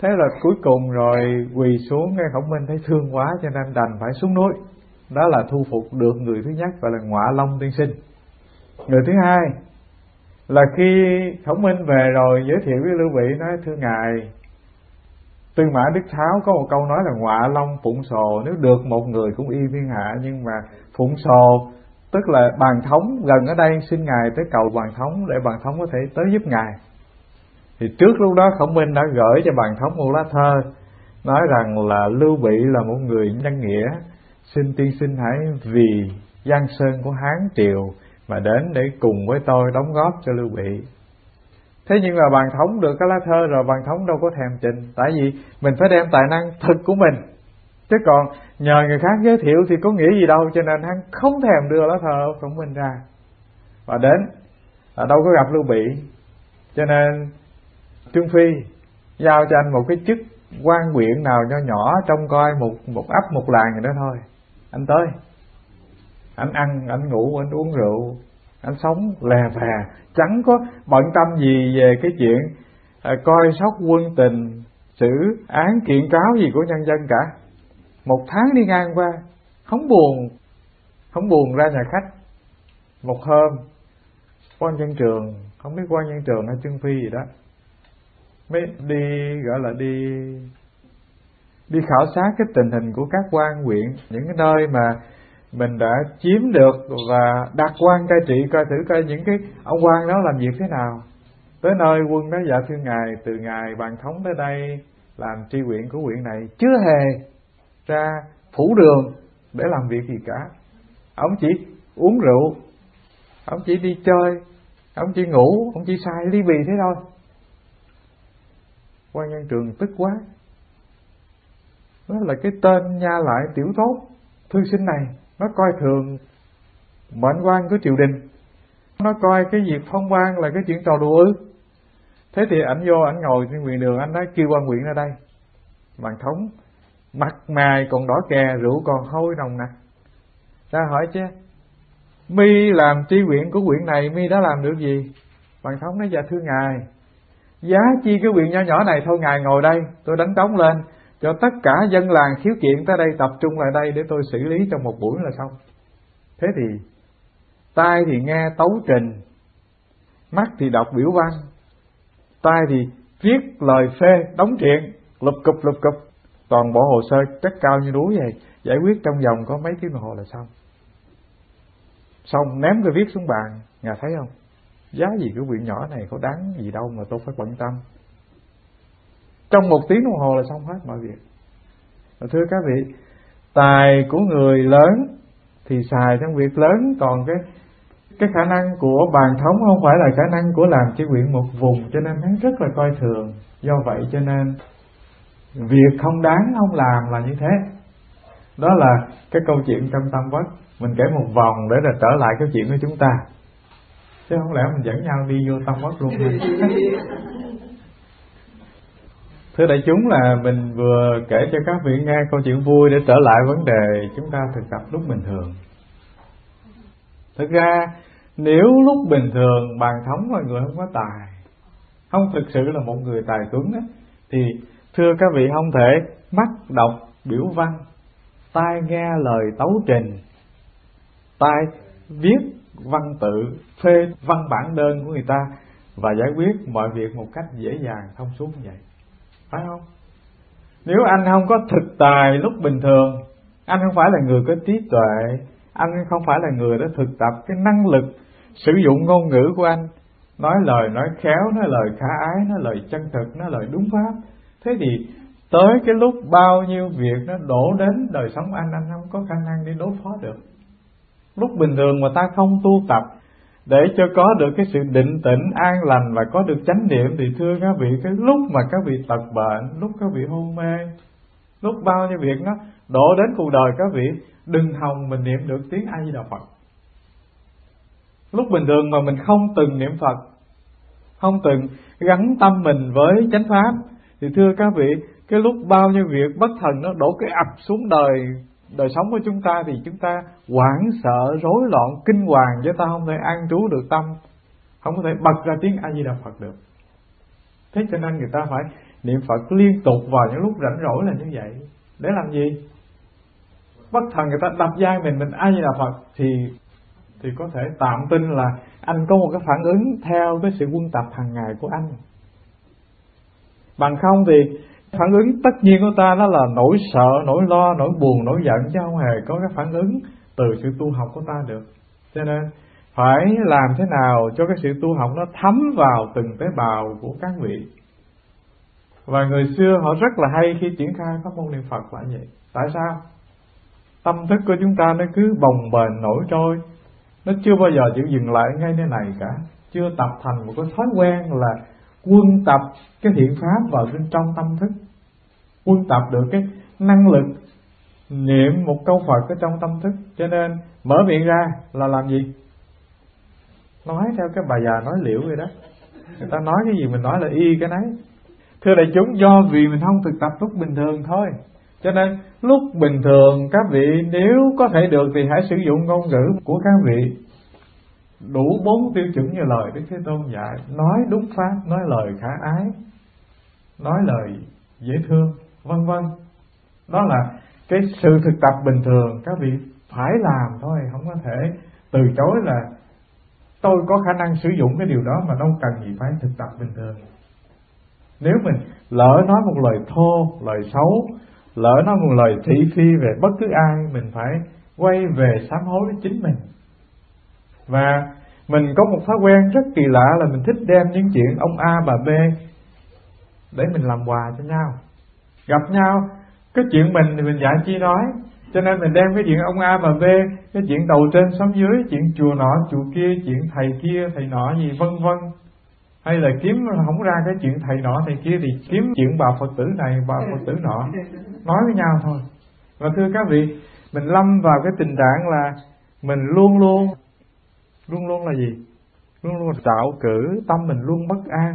Thế là cuối cùng rồi quỳ xuống, nghe Khổng Minh thấy thương quá cho nên đành phải xuống núi. Đó là thu phục được người thứ nhất, gọi là Ngọa Long tiên sinh. Người thứ hai là khi Khổng Minh về rồi giới thiệu với Lưu Bị, nói thưa ngài, Tư Mã Đức Tháo có một câu nói là Ngọa Long phụng sồ, nếu được một người cũng y thiên hạ. Nhưng mà phụng sồ tức là bàn thống gần ở đây, xin ngài tới cầu bàn thống để bàn thống có thể tới giúp ngài. Thì trước lúc đó Khổng Minh đã gửi cho bàn thống một lá thơ nói rằng là Lưu Bị là một người nhân nghĩa, xin tiên sinh hãy vì Giang Sơn của Hán Triều mà đến để cùng với tôi đóng góp cho Lưu Bị. Thế nhưng mà bàn thống được cái lá thơ rồi, bàn thống đâu có thèm trình, tại vì mình phải đem tài năng thực của mình, chứ còn nhờ người khác giới thiệu thì có nghĩa gì đâu. Cho nên hắn không thèm đưa lá thơ Khổng Minh ra, và đến là đâu có gặp Lưu Bị. Cho nên Trương Phi giao cho anh một cái chức quan huyện nào nho nhỏ, trông coi một một ấp một làng gì đó thôi. Anh tới, anh ăn, anh ngủ, anh uống rượu, anh sống lè phè, chẳng có bận tâm gì về cái chuyện à, coi sóc quân tình, xử án kiện cáo gì của nhân dân cả. Một tháng đi ngang qua, không buồn, không buồn ra nhà khách. Một hôm, Quan Nhân Trường, không biết Quan Nhân Trường hay Trương Phi gì đó, mới đi gọi là đi đi khảo sát cái tình hình của các quan huyện, những cái nơi mà mình đã chiếm được, và đặt quan cai trị, coi thử coi những cái ông quan đó làm việc thế nào. Tới nơi quân đó dạ thưa ngài, từ ngài bàn thống tới đây làm tri huyện của huyện này chưa hề ra phủ đường để làm việc gì cả. Ông chỉ uống rượu, ông chỉ đi chơi, ông chỉ ngủ, ông chỉ xài ly bì thế thôi. Quan Nhân Trường tức quá, đó là cái tên nha lại tiểu tốt thư sinh này, nó coi thường mệnh quan của triều đình, nó coi cái việc phong quan là cái chuyện trò đùa ư. Thế thì ảnh vô, ảnh ngồi trên quyền đường, anh nói kêu quan huyện ra đây. Bàn thống mặt mày còn đỏ kè, rượu còn hôi nồng nặc, ra hỏi chứ mi làm tri huyện của huyện này, mi đã làm được gì? Bàn thống nói dạ thưa ngài, giá chi cái huyện nhỏ nhỏ này thôi, ngài ngồi đây, tôi đánh trống lên cho tất cả dân làng khiếu kiện tới đây tập trung lại đây để tôi xử lý trong một buổi là xong. Thế thì tai thì nghe tấu trình, mắt thì đọc biểu văn, tai thì viết lời phê đóng truyện, lục cục lục cục, toàn bộ hồ sơ chất cao như núi vậy, giải quyết trong vòng có mấy tiếng đồng hồ là xong. Xong ném cái viết xuống bàn, ngài thấy không, giá gì cái huyện nhỏ này có đáng gì đâu mà tôi phải bận tâm. Trong một tiếng đồng hồ là xong hết mọi việc. Và thưa các vị, tài của người lớn thì xài trong việc lớn, còn cái cái khả năng của bàn thống không phải là khả năng của làm tri huyện một vùng, cho nên hắn rất là coi thường. Do vậy cho nên việc không đáng không làm là như thế. Đó là cái câu chuyện trong Tam Quốc. Mình kể một vòng để là trở lại cái chuyện của chúng ta, chứ không lẽ mình dẫn nhau đi vô Tam Quốc luôn. Thưa đại chúng, là mình vừa kể cho các vị nghe câu chuyện vui để trở lại vấn đề chúng ta thực tập lúc bình thường. Thực ra nếu lúc bình thường bàn thống là người không có tài, không thực sự là một người tài tuấn ấy, thì thưa các vị không thể mắt đọc biểu văn, tai nghe lời tấu trình, tai viết văn tự, phê văn bản đơn của người ta và giải quyết mọi việc một cách dễ dàng thông suốt như vậy, phải không? Nếu anh không có thực tài lúc bình thường, anh không phải là người có trí tuệ, anh không phải là người đã thực tập cái năng lực sử dụng ngôn ngữ của anh, nói lời nói khéo, nói lời khả ái, nói lời chân thực, nói lời đúng pháp. Thế thì tới cái lúc bao nhiêu việc nó đổ đến đời sống anh, anh không có khả năng đi đối phó được. Lúc bình thường mà ta không tu tập để cho có được cái sự định tĩnh an lành và có được chánh niệm, thì thưa các vị, cái lúc mà các vị tật bệnh, lúc các vị hôn mê, lúc bao nhiêu việc nó đổ đến cuộc đời các vị, đừng hòng mình niệm được tiếng A Di Đà Phật. Lúc bình thường mà mình không từng niệm Phật, không từng gắn tâm mình với chánh pháp, thì thưa các vị, cái lúc bao nhiêu việc bất thần nó đổ cái ập xuống đời đời sống của chúng ta, thì chúng ta hoảng sợ, rối loạn, kinh hoàng, chứ ta không thể an trú được tâm, không có thể bật ra tiếng A Di Đà Phật được. Thế cho nên người ta phải niệm Phật liên tục vào những lúc rảnh rỗi là như vậy. Để làm gì? Bất thần người ta đập vai mình, mình A Di Đà Phật, thì thì có thể tạm tin là anh có một cái phản ứng theo cái sự quân tập hàng ngày của anh. Bằng không thì phản ứng tất nhiên của ta đó là nỗi sợ, nỗi lo, nỗi buồn, nỗi giận, chứ không hề có cái phản ứng từ sự tu học của ta được. Cho nên phải làm thế nào cho cái sự tu học nó thấm vào từng tế bào của các vị. Và người xưa họ rất là hay khi triển khai pháp môn niệm Phật là vậy. Tại sao? Tâm thức của chúng ta nó cứ bồng bềnh nổi trôi, nó chưa bao giờ chịu dừng lại ngay nơi này cả. Chưa tập thành một cái thói quen là quân tập cái thiện pháp vào bên trong tâm thức, quân tập được cái năng lực niệm một câu Phật ở trong tâm thức. Cho nên mở miệng ra là làm gì? Nói theo cái bà già nói liễu vậy đó. Người ta nói cái gì mình nói là y cái đấy. Thưa đại chúng, do vì mình không thực tập lúc bình thường thôi. Cho nên lúc bình thường các vị nếu có thể được thì hãy sử dụng ngôn ngữ của các vị đủ bốn tiêu chuẩn như lời Đức Thế Tôn dạy. Nói đúng pháp, nói lời khả ái, nói lời dễ thương, vân vân. Đó là cái sự thực tập bình thường các vị phải làm thôi. Không có thể từ chối là tôi có khả năng sử dụng cái điều đó mà đâu cần gì phải thực tập bình thường. Nếu mình lỡ nói một lời thô, lời xấu, lỡ nói một lời thị phi về bất cứ ai, mình phải quay về sám hối với chính mình. Và mình có một thói quen rất kỳ lạ là mình thích đem những chuyện ông A bà B để mình làm quà cho nhau. Gặp nhau, cái chuyện mình thì mình dạy chi nói. Cho nên mình đem cái chuyện ông A bà B, cái chuyện đầu trên xóm dưới, chuyện chùa nọ chùa kia, chuyện thầy kia thầy nọ gì vân vân. Hay là kiếm không ra cái chuyện thầy nọ thầy kia thì kiếm chuyện bà Phật tử này bà Phật tử nọ, nói với nhau thôi. Và thưa các vị, mình lâm vào cái tình trạng là mình luôn luôn Luôn luôn là gì? Luôn luôn tạo cử, tâm mình luôn bất an.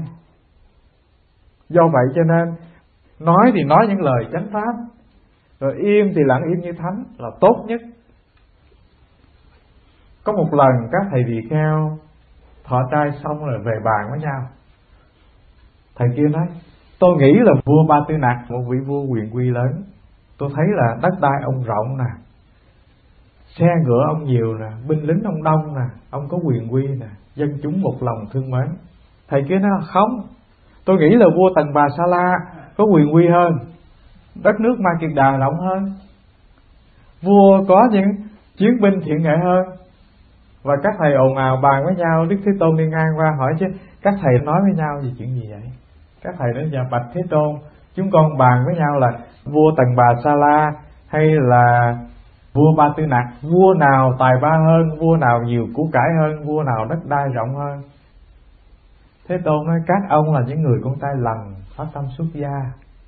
Do vậy cho nên nói thì nói những lời chánh pháp, rồi im thì lặng im như thánh là tốt nhất. Có một lần các thầy tỳ kheo thọ trai xong rồi về bàn với nhau. Thầy kia nói: tôi nghĩ là vua Ba Tư Nặc, một vị vua quyền quy lớn, tôi thấy là đất đai ông rộng nè, xe ngựa ông nhiều nè, binh lính ông đông nè, ông có quyền quy nè, dân chúng một lòng thương mến. Thầy kia nói là không, tôi nghĩ là vua Tần Bà Sa La có quyền quy hơn, đất nước Ma Kiệt Đà rộng hơn, vua có những chiến binh thiện nghệ hơn. Và các thầy ồn ào bàn với nhau. Đức Thế Tôn đi ngang qua hỏi chứ các thầy nói với nhau về chuyện gì vậy? Các thầy nói: dạ bạch Thế Tôn, chúng con bàn với nhau là vua Tần Bà Sa La hay là vua Ba Tư Nặc, vua nào tài ba hơn, vua nào nhiều của cải hơn, vua nào đất đai rộng hơn. Thế Tôn nói: các ông là những người con trai lành, phát tâm xuất gia,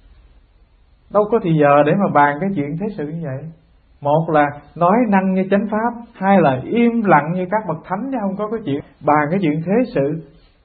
đâu có thì giờ để mà bàn cái chuyện thế sự như vậy. Một là nói năng như chánh pháp, hai là im lặng như các bậc thánh, chứ không có cái chuyện bàn cái chuyện thế sự.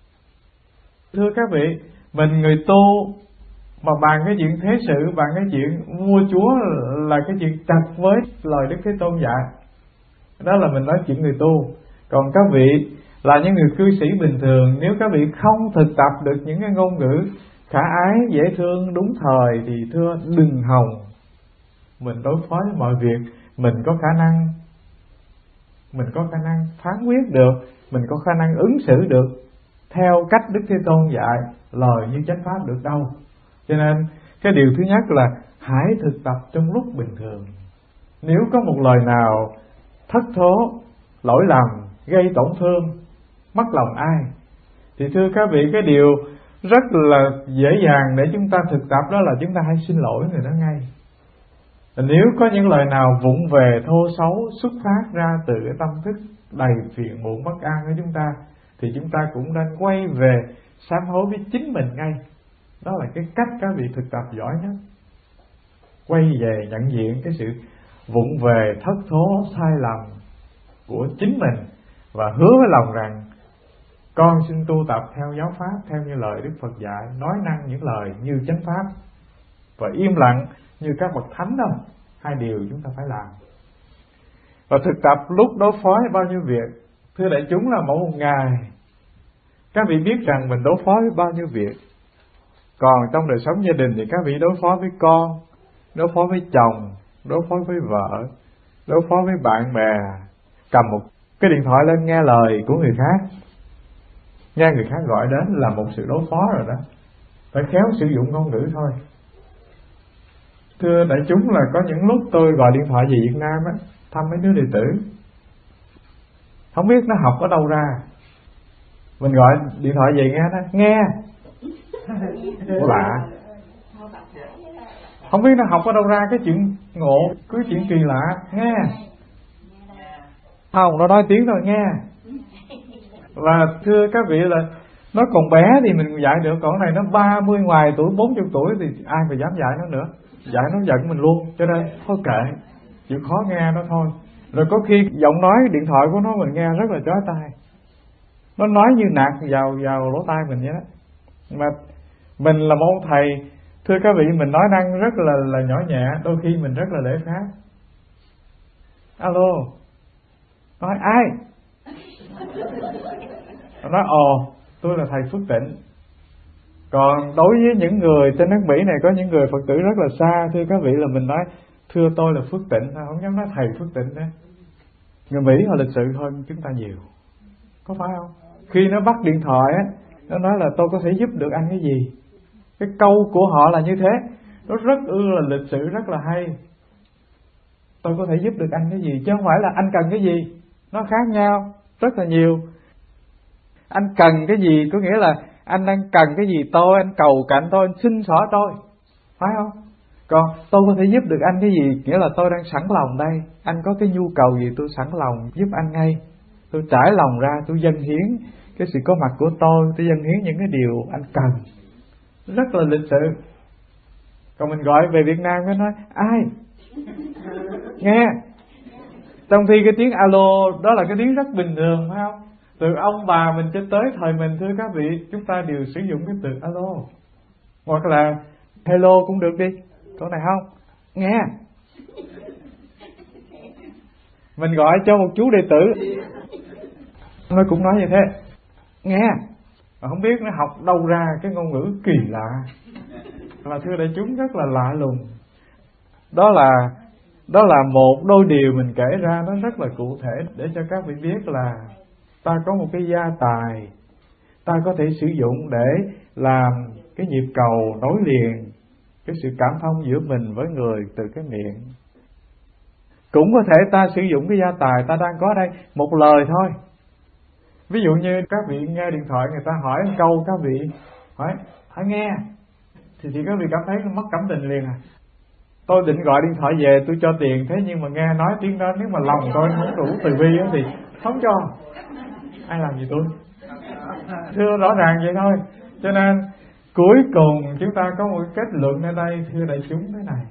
Thưa các vị, mình người tu mà bàn cái chuyện thế sự, bàn cái chuyện vua chúa là cái chuyện chặt với lời Đức Thế Tôn dạy. Đó là mình nói chuyện người tu. Còn các vị là những người cư sĩ bình thường, nếu các vị không thực tập được những cái ngôn ngữ khả ái, dễ thương, đúng thời thì thưa đừng hòng mình đối phó với mọi việc. Mình có khả năng Mình có khả năng phán quyết được, mình có khả năng ứng xử được theo cách Đức Thế Tôn dạy, lời như chánh pháp được đâu. Cho nên cái điều thứ nhất là hãy thực tập trong lúc bình thường. Nếu có một lời nào thất thố, lỗi lầm, gây tổn thương, mất lòng ai, thì thưa các vị, cái điều rất là dễ dàng để chúng ta thực tập đó là chúng ta hãy xin lỗi người đó ngay. Nếu có những lời nào vụng về thô xấu xuất phát ra từ cái tâm thức đầy phiền muộn bất an của chúng ta, thì chúng ta cũng nên quay về sám hối với chính mình ngay. Đó là cái cách các vị thực tập giỏi nhất. Quay về nhận diện cái sự vụng về thất thố sai lầm của chính mình, và hứa với lòng rằng con xin tu tập theo giáo pháp, theo như lời Đức Phật dạy, nói năng những lời như chánh pháp, và im lặng như các bậc thánh đâu. Hai điều chúng ta phải làm. Và thực tập lúc đối phó với bao nhiêu việc. Thưa đại chúng, là mỗi một ngày các vị biết rằng mình đối phó với bao nhiêu việc. Còn trong đời sống gia đình thì các vị đối phó với con, đối phó với chồng, đối phó với vợ, đối phó với bạn bè, cầm một cái điện thoại lên nghe lời của người khác, nghe người khác gọi đến là một sự đối phó rồi đó. Phải khéo sử dụng ngôn ngữ thôi. Thưa đại chúng, là có những lúc tôi gọi điện thoại về Việt Nam á, thăm mấy đứa đệ tử, không biết nó học ở đâu ra. Mình gọi điện thoại về nghe nó nghe lạ, không biết nó học ở đâu ra cái chuyện ngộ, cái chuyện kỳ lạ, nghe không, nó nói tiếng thôi nghe. Và thưa các vị, là nó còn bé thì mình dạy được, còn này nó ba mươi ngoài tuổi, bốn mươi tuổi thì ai mà dám dạy nó nữa, dạy nó giận mình luôn. Cho nên thôi kệ, chịu khó nghe nó thôi. Rồi có khi giọng nói điện thoại của nó mình nghe rất là chói tai, nó nói như nạt vào vào lỗ tai mình vậy đó. Mà mình là một ông thầy, thưa các vị, mình nói năng rất là là nhỏ nhẹ, đôi khi mình rất là lễ phép. Alo, nói ai? Nó nói ồ, tôi là thầy Phước Tịnh. Còn đối với những người trên nước Mỹ này, có những người Phật tử rất là xa, thưa các vị, là mình nói thưa tôi là Phước Tịnh, không dám nói thầy Phước Tịnh nữa. Người Mỹ họ lịch sự hơn chúng ta nhiều, có phải không? Khi nó bắt điện thoại á, nó nói là tôi có thể giúp được anh cái gì. Cái câu của họ là như thế, nó rất ư là lịch sự, rất là hay. Tôi có thể giúp được anh cái gì, chứ không phải là anh cần cái gì. Nó khác nhau rất là nhiều. Anh cần cái gì có nghĩa là anh đang cần cái gì tôi, anh cầu cạnh tôi, anh xin xỏ tôi, phải không? Còn tôi có thể giúp được anh cái gì, nghĩa là tôi đang sẵn lòng đây, anh có cái nhu cầu gì tôi sẵn lòng giúp anh ngay. Tôi trải lòng ra, tôi dâng hiến cái sự có mặt của tôi, tôi dâng hiến những cái điều anh cần. Rất là lịch sự. Còn mình gọi về Việt Nam cái nói ai? Nghe. Trong khi cái tiếng alo đó là cái tiếng rất bình thường, phải không? Từ ông bà mình cho tới thời mình, thưa các vị, chúng ta đều sử dụng cái từ alo. Hoặc là hello cũng được đi. Câu này không? Nghe. Mình gọi cho một chú đệ tử, nó cũng nói như thế. Nghe. Mà không biết nó học đâu ra cái ngôn ngữ kỳ lạ. Mà thưa đại chúng, rất là lạ lùng. Đó là Đó là một đôi điều mình kể ra, nó rất là cụ thể để cho các vị biết là ta có một cái gia tài, ta có thể sử dụng để làm cái nhịp cầu nối liền cái sự cảm thông giữa mình với người từ cái miệng. Cũng có thể ta sử dụng cái gia tài ta đang có đây, một lời thôi. Ví dụ như các vị nghe điện thoại, người ta hỏi một câu, các vị hỏi hãy nghe, thì thì các vị cảm thấy mất cảm tình liền à. Tôi định gọi điện thoại về tôi cho tiền, thế nhưng mà nghe nói tiếng đó, nếu mà lòng tôi không đủ từ bi thì không cho. Ai làm gì tôi? Thưa rõ ràng vậy thôi. Cho nên cuối cùng chúng ta có một kết luận ở đây, thưa đại chúng, thế này.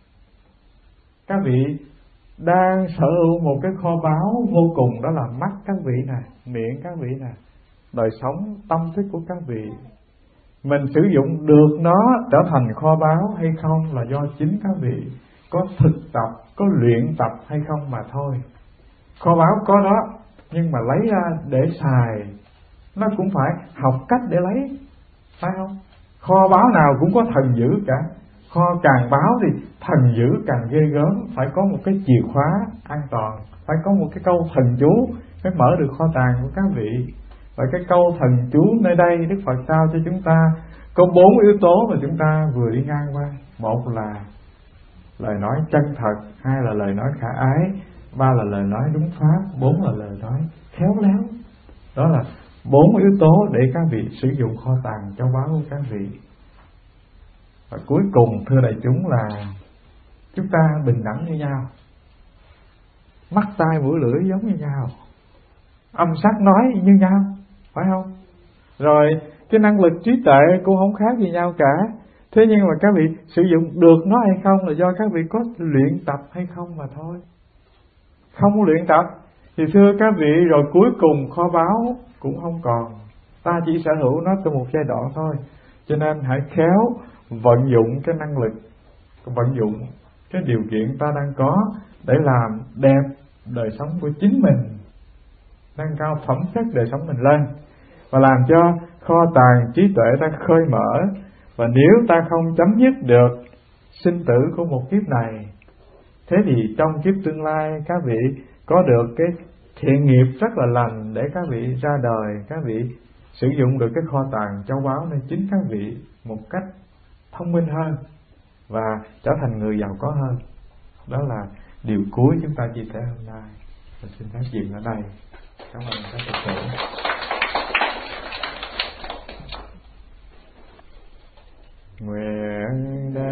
Các vị đang sở hữu một cái kho báu vô cùng, đó là mắt các vị nè, miệng các vị nè, đời sống tâm thức của các vị. Mình sử dụng được nó trở thành kho báu hay không là do chính các vị có thực tập, có luyện tập hay không mà thôi. Kho báu có đó, nhưng mà lấy ra để xài, nó cũng phải học cách để lấy, phải không? Kho báu nào cũng có thần dữ cả. Kho càng báo thì thần dữ càng ghê gớm. Phải có một cái chìa khóa an toàn, phải có một cái câu thần chú mới mở được kho tàng của các vị. Và cái câu thần chú nơi đây Đức Phật trao cho chúng ta có bốn yếu tố mà chúng ta vừa đi ngang qua. Một là lời nói chân thật, hai là lời nói khả ái, ba là lời nói đúng pháp, bốn là lời nói khéo léo. Đó là bốn yếu tố để các vị sử dụng kho tàng châu báu của các vị. Và cuối cùng thưa đại chúng là chúng ta bình đẳng như nhau, mắt tai mũi lưỡi giống như nhau, âm sắc nói như nhau, phải không? Rồi cái năng lực trí tuệ cũng không khác gì nhau cả. Thế nhưng mà các vị sử dụng được nó hay không là do các vị có luyện tập hay không mà thôi. Không luyện tập thì thưa các vị, rồi cuối cùng kho báu cũng không còn. Ta chỉ sở hữu nó trong một giai đoạn thôi. Cho nên hãy khéo vận dụng cái năng lực, vận dụng cái điều kiện ta đang có để làm đẹp đời sống của chính mình, nâng cao phẩm chất đời sống mình lên, và làm cho kho tàng trí tuệ ta khơi mở, Và nếu ta không chấm dứt được sinh tử của một kiếp này, thế thì trong kiếp tương lai các vị có được cái thiện nghiệp rất là lành để các vị ra đời, các vị sử dụng được cái kho tàng châu báu, nên chính các vị một cách thông minh hơn và trở thành người giàu có hơn. Đó là điều cuối chúng ta chia sẻ hôm nay. Mình xin phép dừng ở đây. Cảm ơn các Phật tử. Nguyện